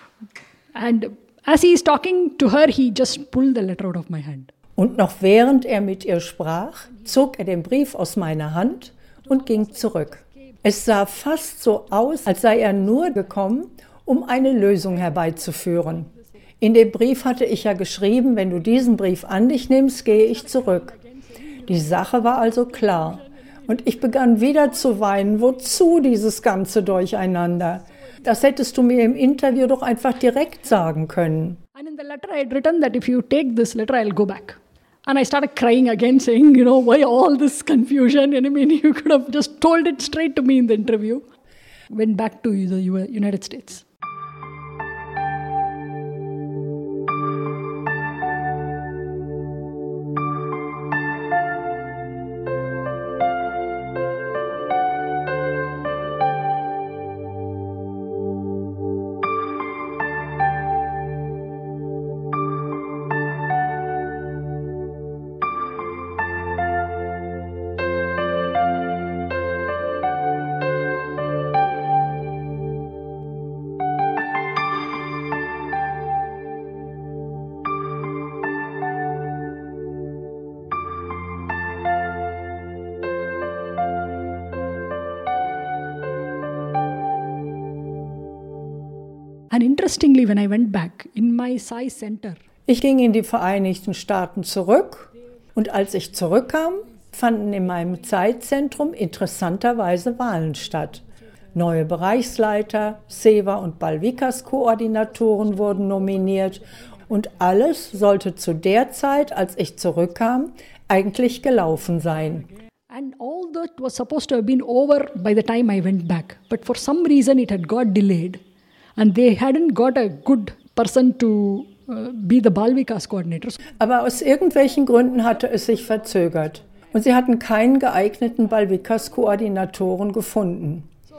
and as he is talking to her, he just pulled the letter out of my hand. Und noch während er mit ihr sprach, zog er den Brief aus meiner Hand und ging zurück. Es sah fast so aus, als sei er nur gekommen, um eine Lösung herbeizuführen. In dem Brief hatte ich ja geschrieben, wenn du diesen Brief an dich nimmst, gehe ich zurück. Die Sache war also klar. Und ich begann wieder zu weinen. Wozu dieses ganze Durcheinander? Das hättest du mir im Interview doch einfach direkt sagen können. And in the letter I had written that if you take this letter, I'll go back. And I started crying again, saying, you know, why all this confusion? And I mean, you could have just told it straight to me in the interview. Went back to the United States. And interestingly, when I went back in my Sai Center, Ich ging in die Vereinigten Staaten zurück und als ich zurückkam, fanden in meinem Zeitzentrum interessanterweise Wahlen statt. Neue Bereichsleiter, Seva- und Balvikas-Koordinatoren wurden nominiert und alles sollte zu der Zeit, als ich zurückkam, eigentlich gelaufen sein. and all that was supposed to have been over by the time I went back. But for some reason it had got delayed and they hadn't got a good person to uh, be the Balvikas coordinator. Aber aus irgendwelchen Gründen hatte es sich verzögert und sie hatten keinen geeigneten Balvikas-Koordinatoren gefunden.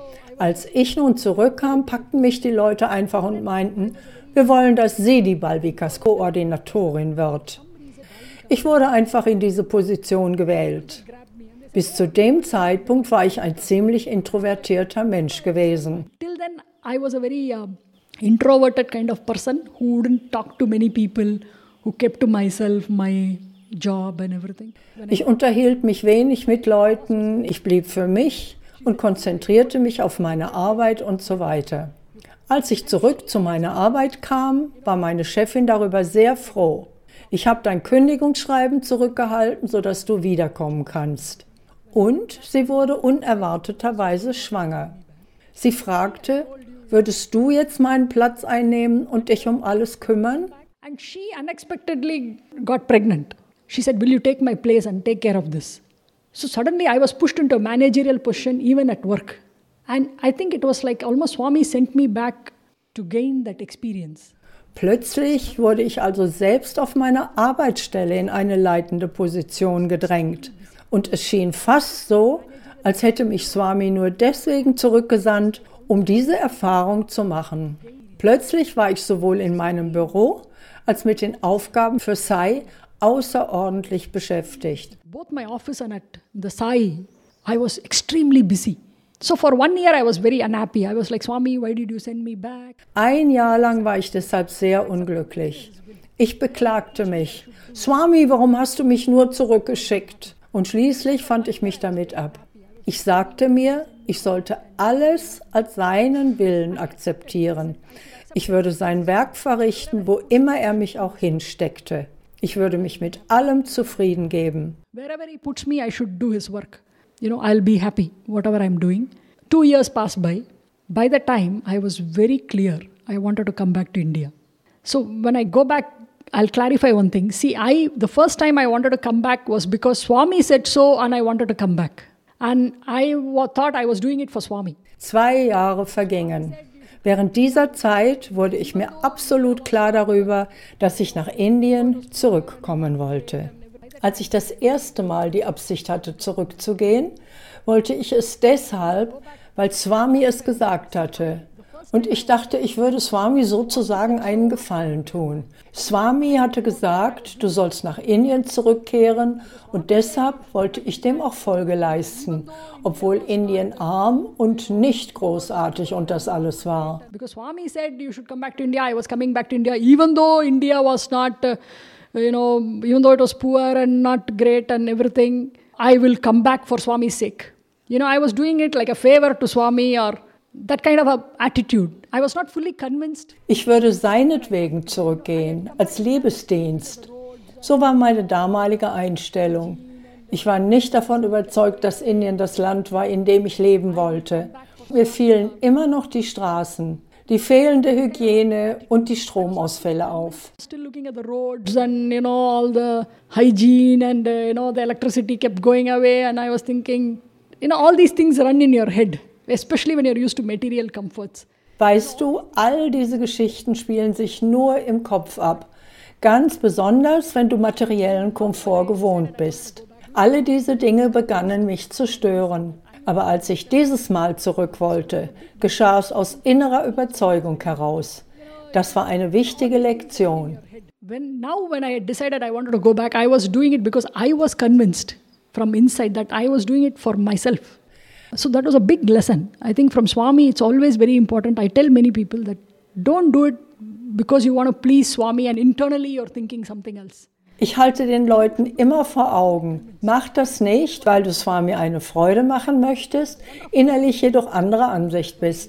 Als ich nun zurückkam, packten mich die Leute einfach und meinten, wir wollen, dass sie die Balvikas-Koordinatorin wird. Ich wurde einfach in diese Position gewählt. Bis zu dem Zeitpunkt war ich ein ziemlich introvertierter Mensch gewesen. Till then I was a very uh, introverted kind of person who wouldn't talk to many people, who kept to myself, my job and everything. Ich unterhielt mich wenig mit Leuten, ich blieb für mich und konzentrierte mich auf meine Arbeit und so weiter. Als ich zurück zu meiner Arbeit kam, war meine Chefin darüber sehr froh. Ich habe dein Kündigungsschreiben zurückgehalten, sodass du wiederkommen kannst. Und sie wurde unerwarteterweise schwanger. Sie fragte, würdest du jetzt meinen Platz einnehmen und dich um alles kümmern? And she unexpectedly got pregnant. She said, will you take my place and take care of this? So suddenly I was pushed into a managerial position even at work. And I think it was like almost Swami sent me back to gain that experience. Plötzlich wurde ich also selbst auf meiner Arbeitsstelle in eine leitende Position gedrängt. Und es schien fast so, als hätte mich Swami nur deswegen zurückgesandt, um diese Erfahrung zu machen. Plötzlich war ich sowohl in meinem Büro als mit den Aufgaben für Sai außerordentlich beschäftigt. Both my office and at the Sai, I was extremely busy. So for one year I was very unhappy. I was like, Swami, why did you send me back? Ein Jahr lang war ich deshalb sehr unglücklich. Ich beklagte mich. Swami, warum hast du mich nur zurückgeschickt? Und schließlich fand ich mich damit ab. Ich sagte mir, ich sollte alles als seinen Willen akzeptieren. Ich würde sein Werk verrichten, wo immer er mich auch hinsteckte. Ich würde mich mit allem zufrieden geben. Wherever he puts me, I should do his work. You know, I'll be happy, whatever I'm doing. Two years passed by. By the time, I was very clear I wanted to come back to India. So when I go back, I'll clarify one thing. See, I the first time I wanted to come back was because Swami said so and I wanted to come back. And I w- thought I was doing it for Swami. Zwei Jahre vergingen. Während dieser Zeit wurde ich mir absolut klar darüber, dass ich nach Indien zurückkommen wollte. Als ich das erste Mal die Absicht hatte, zurückzugehen, wollte ich es deshalb, weil Swami es gesagt hatte. Und ich dachte, ich würde Swami sozusagen einen Gefallen tun. Swami hatte gesagt, du sollst nach Indien zurückkehren und deshalb wollte ich dem auch Folge leisten, obwohl Indien arm und nicht großartig und das alles war. Because Swami said you should come back to India, I was coming back to India, even though India was not, uh, you know, even though it was poor and not great and everything, I will come back for Swami's sake. You know, I was doing it like a favor to Swami or that kind of a attitude. I was not fully convinced. Ich würde seinetwegen zurückgehen, als Liebesdienst. So war meine damalige Einstellung. Ich war nicht davon überzeugt, dass Indien das Land war, in dem ich leben wollte. Mir fielen immer noch die Straßen, die fehlende Hygiene und die Stromausfälle auf. Still looking at the roads and, you know, all the hygiene and, uh, you know, the electricity kept going away and I was thinking, you know, all these things run in your head, especially when you're used to material comforts. Weißt du, all diese Geschichten spielen sich nur im Kopf ab. Ganz besonders, wenn du materiellen Komfort gewohnt bist. Alle diese Dinge begannen mich zu stören. Aber als ich dieses Mal zurück wollte, geschah es aus innerer Überzeugung heraus. Das war eine wichtige Lektion. When now when I had decided I wanted to go back, I was doing it because I was convinced from inside that I was doing it for myself. So that was a big lesson. I think from Swami, it's always very important. I tell many people that don't do it because you want to please Swami and internally you're thinking something else. Ich halte den Leuten immer vor Augen. Mach das nicht, weil du Swami eine Freude machen möchtest, innerlich jedoch anderer Ansicht bist.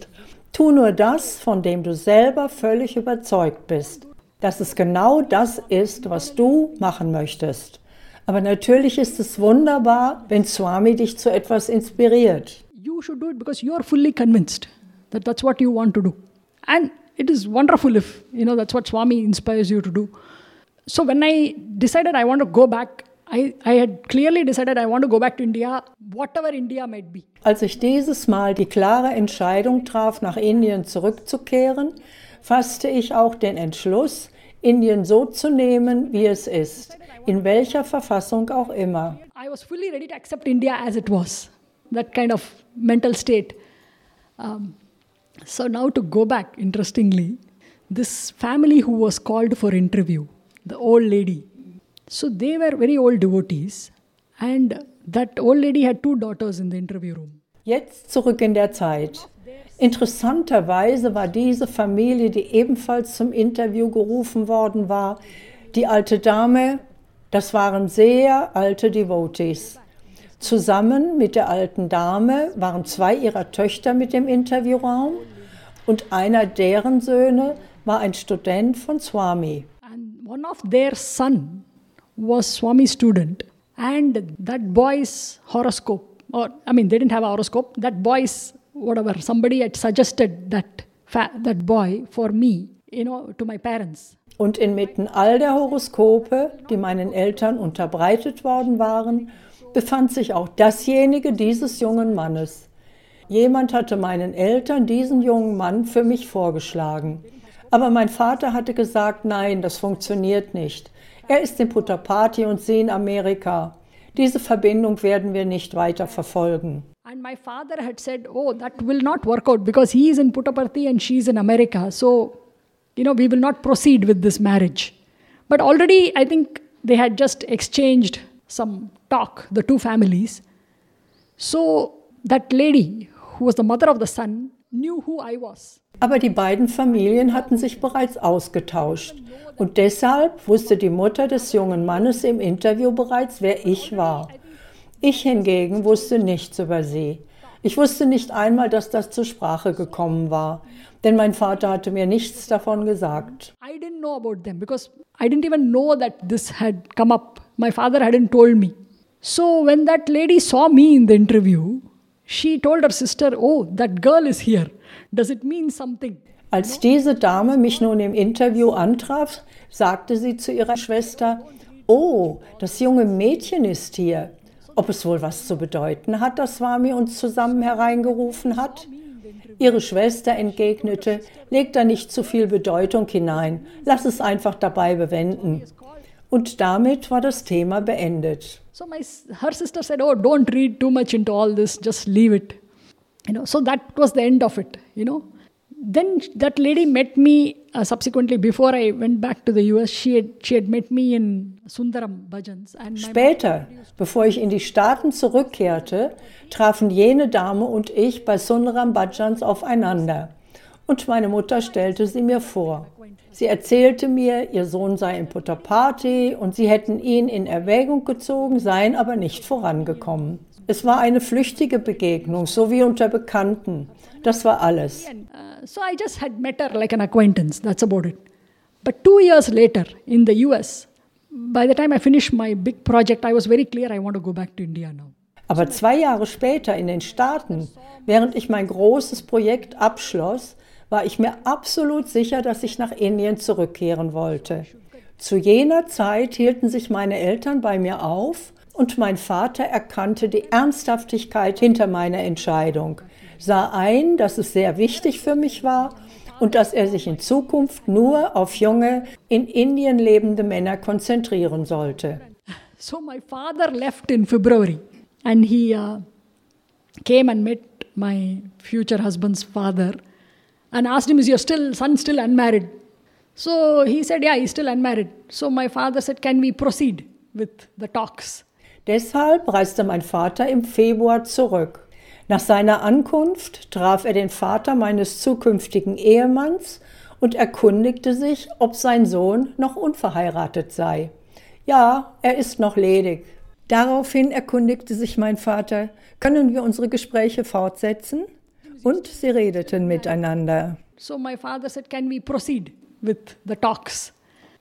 Tu nur das, von dem du selber völlig überzeugt bist, dass es genau das ist, was du machen möchtest. Aber natürlich ist es wunderbar, wenn Swami dich zu etwas inspiriert. You should do it because you are fully convinced that that's what you want to do. And it is wonderful if, you know, that's what Swami inspires you to do. So when I decided I want to go back, I, I had clearly decided I want to go back to India, whatever India might be. Als ich dieses Mal die klare Entscheidung traf, nach Indien zurückzukehren, fasste ich auch den Entschluss, Indien so zu nehmen, wie es ist, in welcher Verfassung auch immer. I was fully ready to accept India as it was, that kind of mental state. Um, so now to go back, interestingly, this family who was called for interview, the old lady, so they were very old devotees, and that old lady had two daughters in the interview room. Jetzt zurück in der Zeit. Interessanterweise war diese Familie, die ebenfalls zum Interview gerufen worden war, die alte Dame, das waren sehr alte Devotees. Zusammen mit der alten Dame waren zwei ihrer Töchter mit im Interviewraum und einer deren Söhne war ein Student von Swami. And one of their son was Swami's student, and that boy's horoscope, or I mean they didn't have a horoscope, that boy's whatever, somebody had suggested that fa- that boy for me, you know, to my parents. Und inmitten all der Horoskope, die meinen Eltern unterbreitet worden waren, befand sich auch dasjenige dieses jungen Mannes. Jemand hatte meinen Eltern diesen jungen Mann für mich vorgeschlagen. Aber mein Vater hatte gesagt, nein, das funktioniert nicht. Er ist in Puttaparthi und sie in Amerika. Diese Verbindung werden wir nicht weiter verfolgen. And my father had said, oh, that will not work out because he is in Puttaparthi and she is in America. So, you know, we will not proceed with this marriage. But already, I think they had just exchanged some talk, the two families. So, that lady, who was the mother of the son, knew who I was. Aber die beiden Familien hatten sich bereits ausgetauscht. Und deshalb wusste die Mutter des jungen Mannes im Interview bereits, wer ich war. Ich hingegen wusste nichts über sie. Ich wusste nicht einmal, dass das zur Sprache gekommen war, denn mein Vater hatte mir nichts davon gesagt. I didn't know about them because I didn't even know that this had come up. My father hadn't told me. So when that lady saw me in the interview, she told her sister, oh, that girl is here. Does it mean something? Als diese Dame mich nun im Interview antraf, sagte sie zu ihrer Schwester, oh, das junge Mädchen ist hier. Ob es wohl was zu bedeuten hat, dass Swami uns zusammen hereingerufen hat? Ihre Schwester entgegnete, leg da nicht zu viel Bedeutung hinein, lass es einfach dabei bewenden. Und damit war das Thema beendet. So my, her sister said, oh, don't read too much into all this, just leave it. You know, so that was the end of it, you know. Then that lady met me uh, subsequently before I went back to the U S. She had, she had met me in Sundaram Bhajans. And Später, bevor ich in die Staaten zurückkehrte, trafen jene Dame und ich bei Sundaram Bhajans aufeinander. Und meine Mutter stellte sie mir vor. Sie erzählte mir, ihr Sohn sei in Puttaparthi und sie hätten ihn in Erwägung gezogen, seien aber nicht vorangekommen. Es war eine flüchtige Begegnung, so wie unter Bekannten. Das war alles. Uh, so I just had met her like an acquaintance, that's about it. But two years later in the U S, by the time I finished my big project, I was very clear I want to go back to India now. Aber zwei Jahre später in den Staaten, während ich mein großes Projekt abschloss, war ich mir absolut sicher, dass ich nach Indien zurückkehren wollte. Zu jener Zeit hielten sich meine Eltern bei mir auf und mein Vater erkannte die Ernsthaftigkeit hinter meiner Entscheidung, sah ein, dass es sehr wichtig für mich war und dass er sich in Zukunft nur auf junge, in Indien lebende Männer konzentrieren sollte. So my father left in February and he uh, came and met my future husband's father and asked him, is your still, son still unmarried? So he said, yeah, he's still unmarried. So my father said, can we proceed with the talks? Deshalb reiste mein Vater im Februar zurück. Nach seiner Ankunft traf er den Vater meines zukünftigen Ehemanns und erkundigte sich, ob sein Sohn noch unverheiratet sei. Ja, er ist noch ledig. Daraufhin erkundigte sich mein Vater, können wir unsere Gespräche fortsetzen? Und sie redeten miteinander. So my father said, can we proceed with the talks?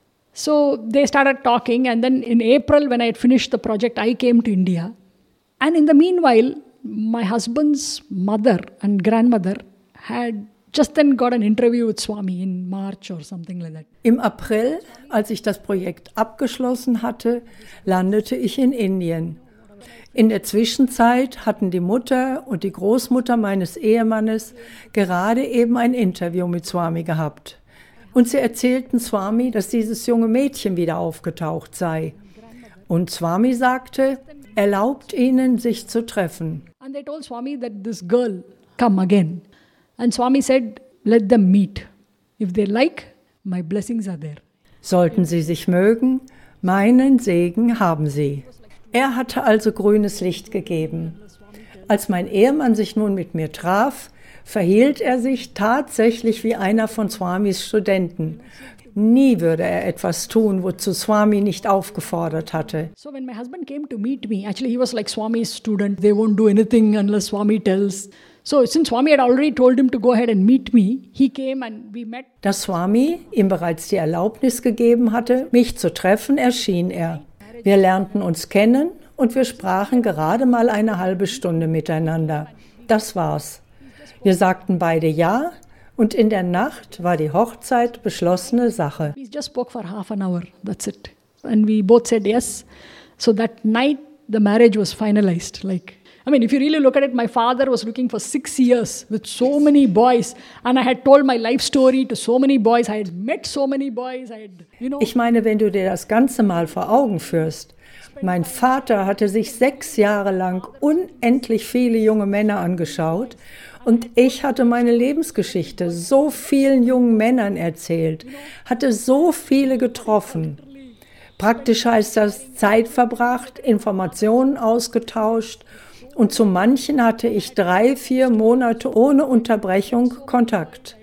So they started talking, and then in April, when I had finished the project, I came to India. And in the meanwhile, my husband's mother and grandmother had just then got an interview with Swami in March or something like that. Im April, als ich das Projekt abgeschlossen hatte, landete ich in Indien. In der Zwischenzeit hatten die Mutter und die Großmutter meines Ehemannes gerade eben ein Interview mit Swami gehabt. Und sie erzählten Swami, dass dieses junge Mädchen wieder aufgetaucht sei. Und Swami sagte, erlaubt ihnen, sich zu treffen. And they told Swami that this girl come again. And Swami said, let them meet. If they like, my blessings are there. Sollten sie sich mögen, meinen Segen haben sie. Er hatte also grünes Licht gegeben. Als mein Ehemann sich nun mit mir traf, verhielt er sich tatsächlich wie einer von Swamis Studenten. Nie würde er etwas tun, wozu Swami nicht aufgefordert hatte. So when my husband came to meet me, actually he was like Swami's student. They won't do anything unless Swami tells. So since Swami had already told him to go ahead and meet me, he came and we met. Da Swami ihm bereits die Erlaubnis gegeben hatte, mich zu treffen, erschien er. Wir lernten uns kennen und wir sprachen gerade mal eine halbe Stunde miteinander. Das war's. Wir sagten beide ja und in der Nacht war die Hochzeit beschlossene Sache. We just spoke for half an hour, that's it. And we both said yes. So that night the marriage was finalized. Like, I mean, if you really look at it, my father was looking for six years with so many boys. And I had told my life story to so many boys. I had met so many boys. I had, you know. Ich meine, wenn du dir das Ganze mal vor Augen führst. Mein Vater hatte sich sechs Jahre lang unendlich viele junge Männer angeschaut. Und ich hatte meine Lebensgeschichte so vielen jungen Männern erzählt, hatte so viele getroffen. Praktisch heißt das Zeit verbracht, Informationen ausgetauscht und zu manchen hatte ich drei, vier Monate ohne Unterbrechung Kontakt.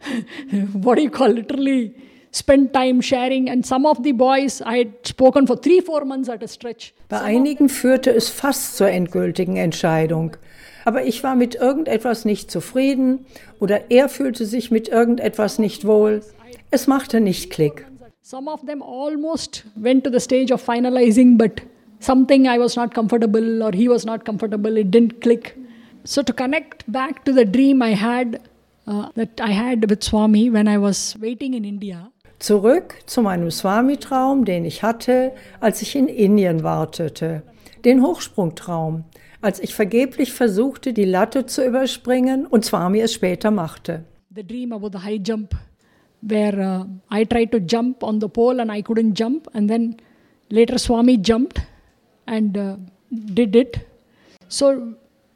What do you call literally spend time sharing, and some of the boys I had spoken for three, four months at a stretch. Bei einigen führte es fast zur endgültigen Entscheidung. Aber ich war mit irgendetwas nicht zufrieden oder er fühlte sich mit irgendetwas nicht wohl. Es machte nicht Klick. Some of them almost went to the stage of finalizing, but something I was not comfortable or he was not comfortable, it didn't click. So to connect back to the dream I had, uh, that I had with Swami when I was waiting in India. Zurück zu meinem Swami-Traum, den ich hatte, als ich in Indien wartete. Den Hochsprungtraum, als ich vergeblich versuchte, die Latte zu überspringen und Swami es später machte. The dream about the high jump, where uh, I tried to jump on the pole and I couldn't jump, and then later Swami jumped and uh, did it. So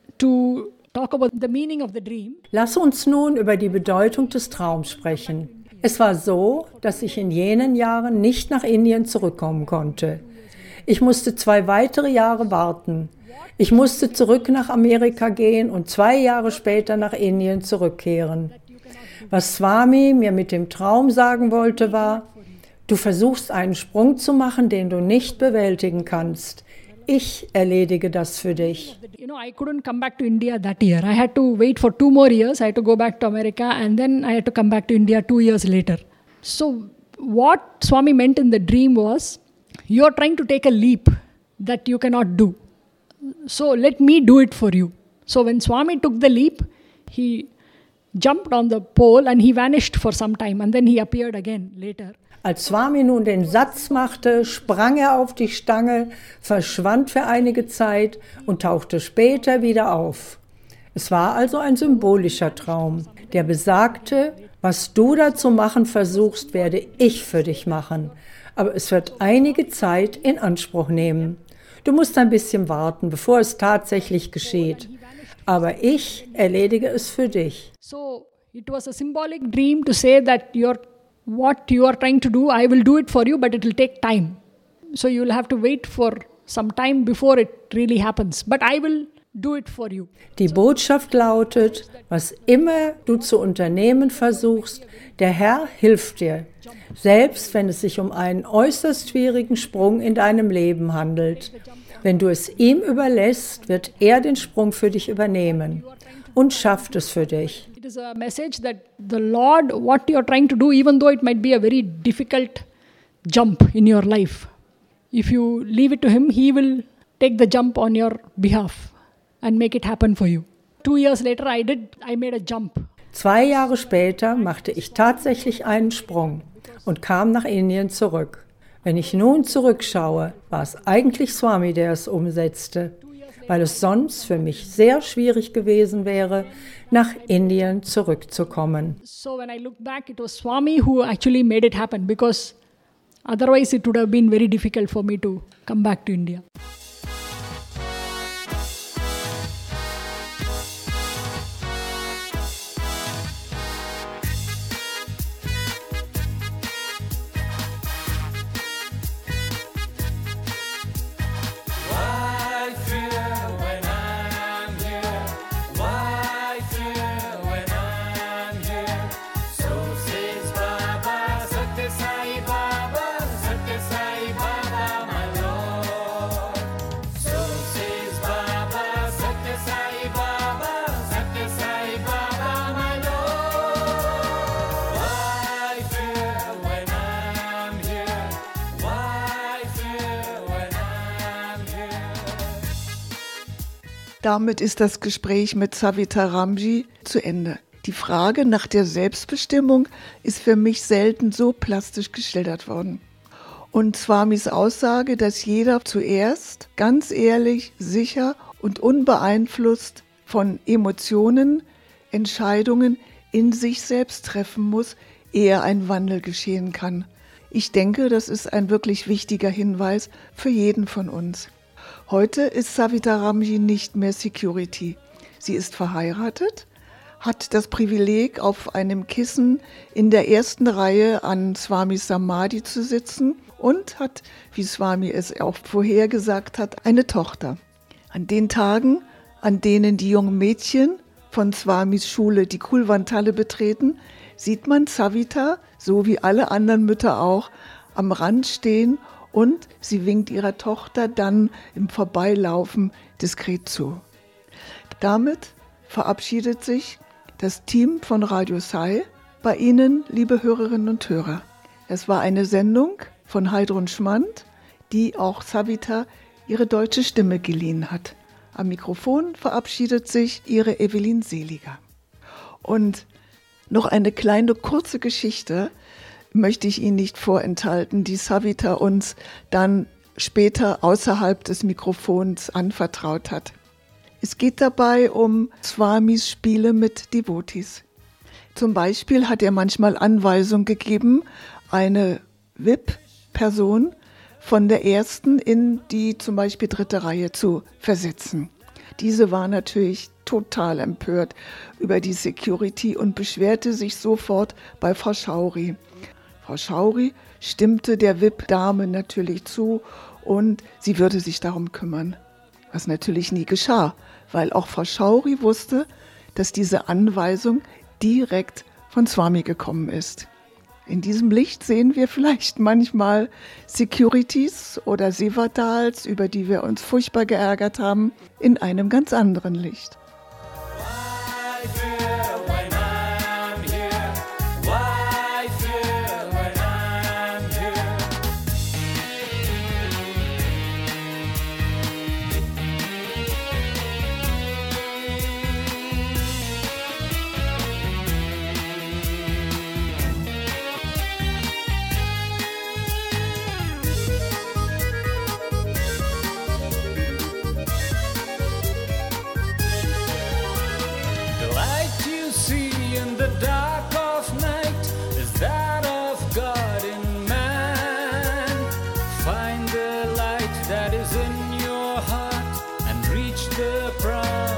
to talk about the meaning of the dream. Lass uns nun über die Bedeutung des Traums sprechen. Es war so, dass ich in jenen Jahren nicht nach Indien zurückkommen konnte. Ich musste zwei weitere Jahre warten. Ich musste zurück nach Amerika gehen und zwei Jahre später nach Indien zurückkehren. Was Swami mir mit dem Traum sagen wollte, war, du versuchst einen Sprung zu machen, den du nicht bewältigen kannst. Ich erledige das für dich. You know, I couldn't come back to India that year. I had to wait for two more years. I had to go back to America and then I had to come back to India two years later. So what Swami meant in the dream was, you're trying to take a leap that you cannot do. So let me do it for you. So when Swami took the leap, he jumped on the pole and he vanished for some time and then he appeared again later. Als Swami nun den Satz machte, sprang er auf die Stange, verschwand für einige Zeit und tauchte später wieder auf. Es war also ein symbolischer Traum, der besagte, was du da zu machen versuchst, werde ich für dich machen. Aber es wird einige Zeit in Anspruch nehmen. Du musst ein bisschen warten, bevor es tatsächlich geschieht. Aber ich erledige es für dich. So it was a symbolic dream to say that you're what you are trying to do, I will do it for you, but it will take time. So you will have to wait for some time before it really happens. But I will do it for you. Die Botschaft lautet, was immer du zu unternehmen versuchst, der Herr hilft dir. Selbst wenn es sich um einen äußerst schwierigen Sprung in deinem Leben handelt. Wenn du es ihm überlässt, wird er den Sprung für dich übernehmen. und schafft es für dich. It is a message that the Lord, what you are trying to do, even though it might be a very difficult jump in your life, if you leave it to Him, He will take the jump on your behalf and make it happen for you. Two years later, I did, I made a jump. Zwei Jahre später machte ich tatsächlich einen Sprung und kam nach Indien zurück. Wenn ich nun zurückschaue, war es eigentlich Swami, der es umsetzte, weil es sonst für mich sehr schwierig gewesen wäre, nach Indien zurückzukommen. So when I look back, it was Swami who actually made it happen, because otherwise it would have been very difficult for me to come back to India. Damit ist das Gespräch mit Savitha Ramji zu Ende. Die Frage nach der Selbstbestimmung ist für mich selten so plastisch geschildert worden. Und Swamis Aussage, dass jeder zuerst ganz ehrlich, sicher und unbeeinflusst von Emotionen, Entscheidungen in sich selbst treffen muss, ehe ein Wandel geschehen kann. Ich denke, das ist ein wirklich wichtiger Hinweis für jeden von uns. Heute ist Savitha Ramji nicht mehr Security. Sie ist verheiratet, hat das Privileg, auf einem Kissen in der ersten Reihe an Swamis Samadhi zu sitzen und hat, wie Swami es auch vorhergesagt hat, eine Tochter. An den Tagen, an denen die jungen Mädchen von Swamis Schule die Kulwanthalle betreten, sieht man Savitha, so wie alle anderen Mütter auch, am Rand stehen und sie winkt ihrer Tochter dann im Vorbeilaufen diskret zu. Damit verabschiedet sich das Team von Radio Sai bei Ihnen, liebe Hörerinnen und Hörer. Es war eine Sendung von Heidrun Schmand, die auch Savitha ihre deutsche Stimme geliehen hat. Am Mikrofon verabschiedet sich Ihre Evelyn Seliger. Und noch eine kleine kurze Geschichte möchte ich Ihnen nicht vorenthalten, die Savitha uns dann später außerhalb des Mikrofons anvertraut hat. Es geht dabei um Swamis Spiele mit Devotis. Zum Beispiel hat er manchmal Anweisung gegeben, eine V I P-Person von der ersten in die zum Beispiel dritte Reihe zu versetzen. Diese war natürlich total empört über die Security und beschwerte sich sofort bei Frau Schauri. Frau Schauri stimmte der V I P-Dame natürlich zu und sie würde sich darum kümmern. Was natürlich nie geschah, weil auch Frau Schauri wusste, dass diese Anweisung direkt von Swami gekommen ist. In diesem Licht sehen wir vielleicht manchmal Securities oder Sevadals, über die wir uns furchtbar geärgert haben, in einem ganz anderen Licht. That is in your heart and reach the prize.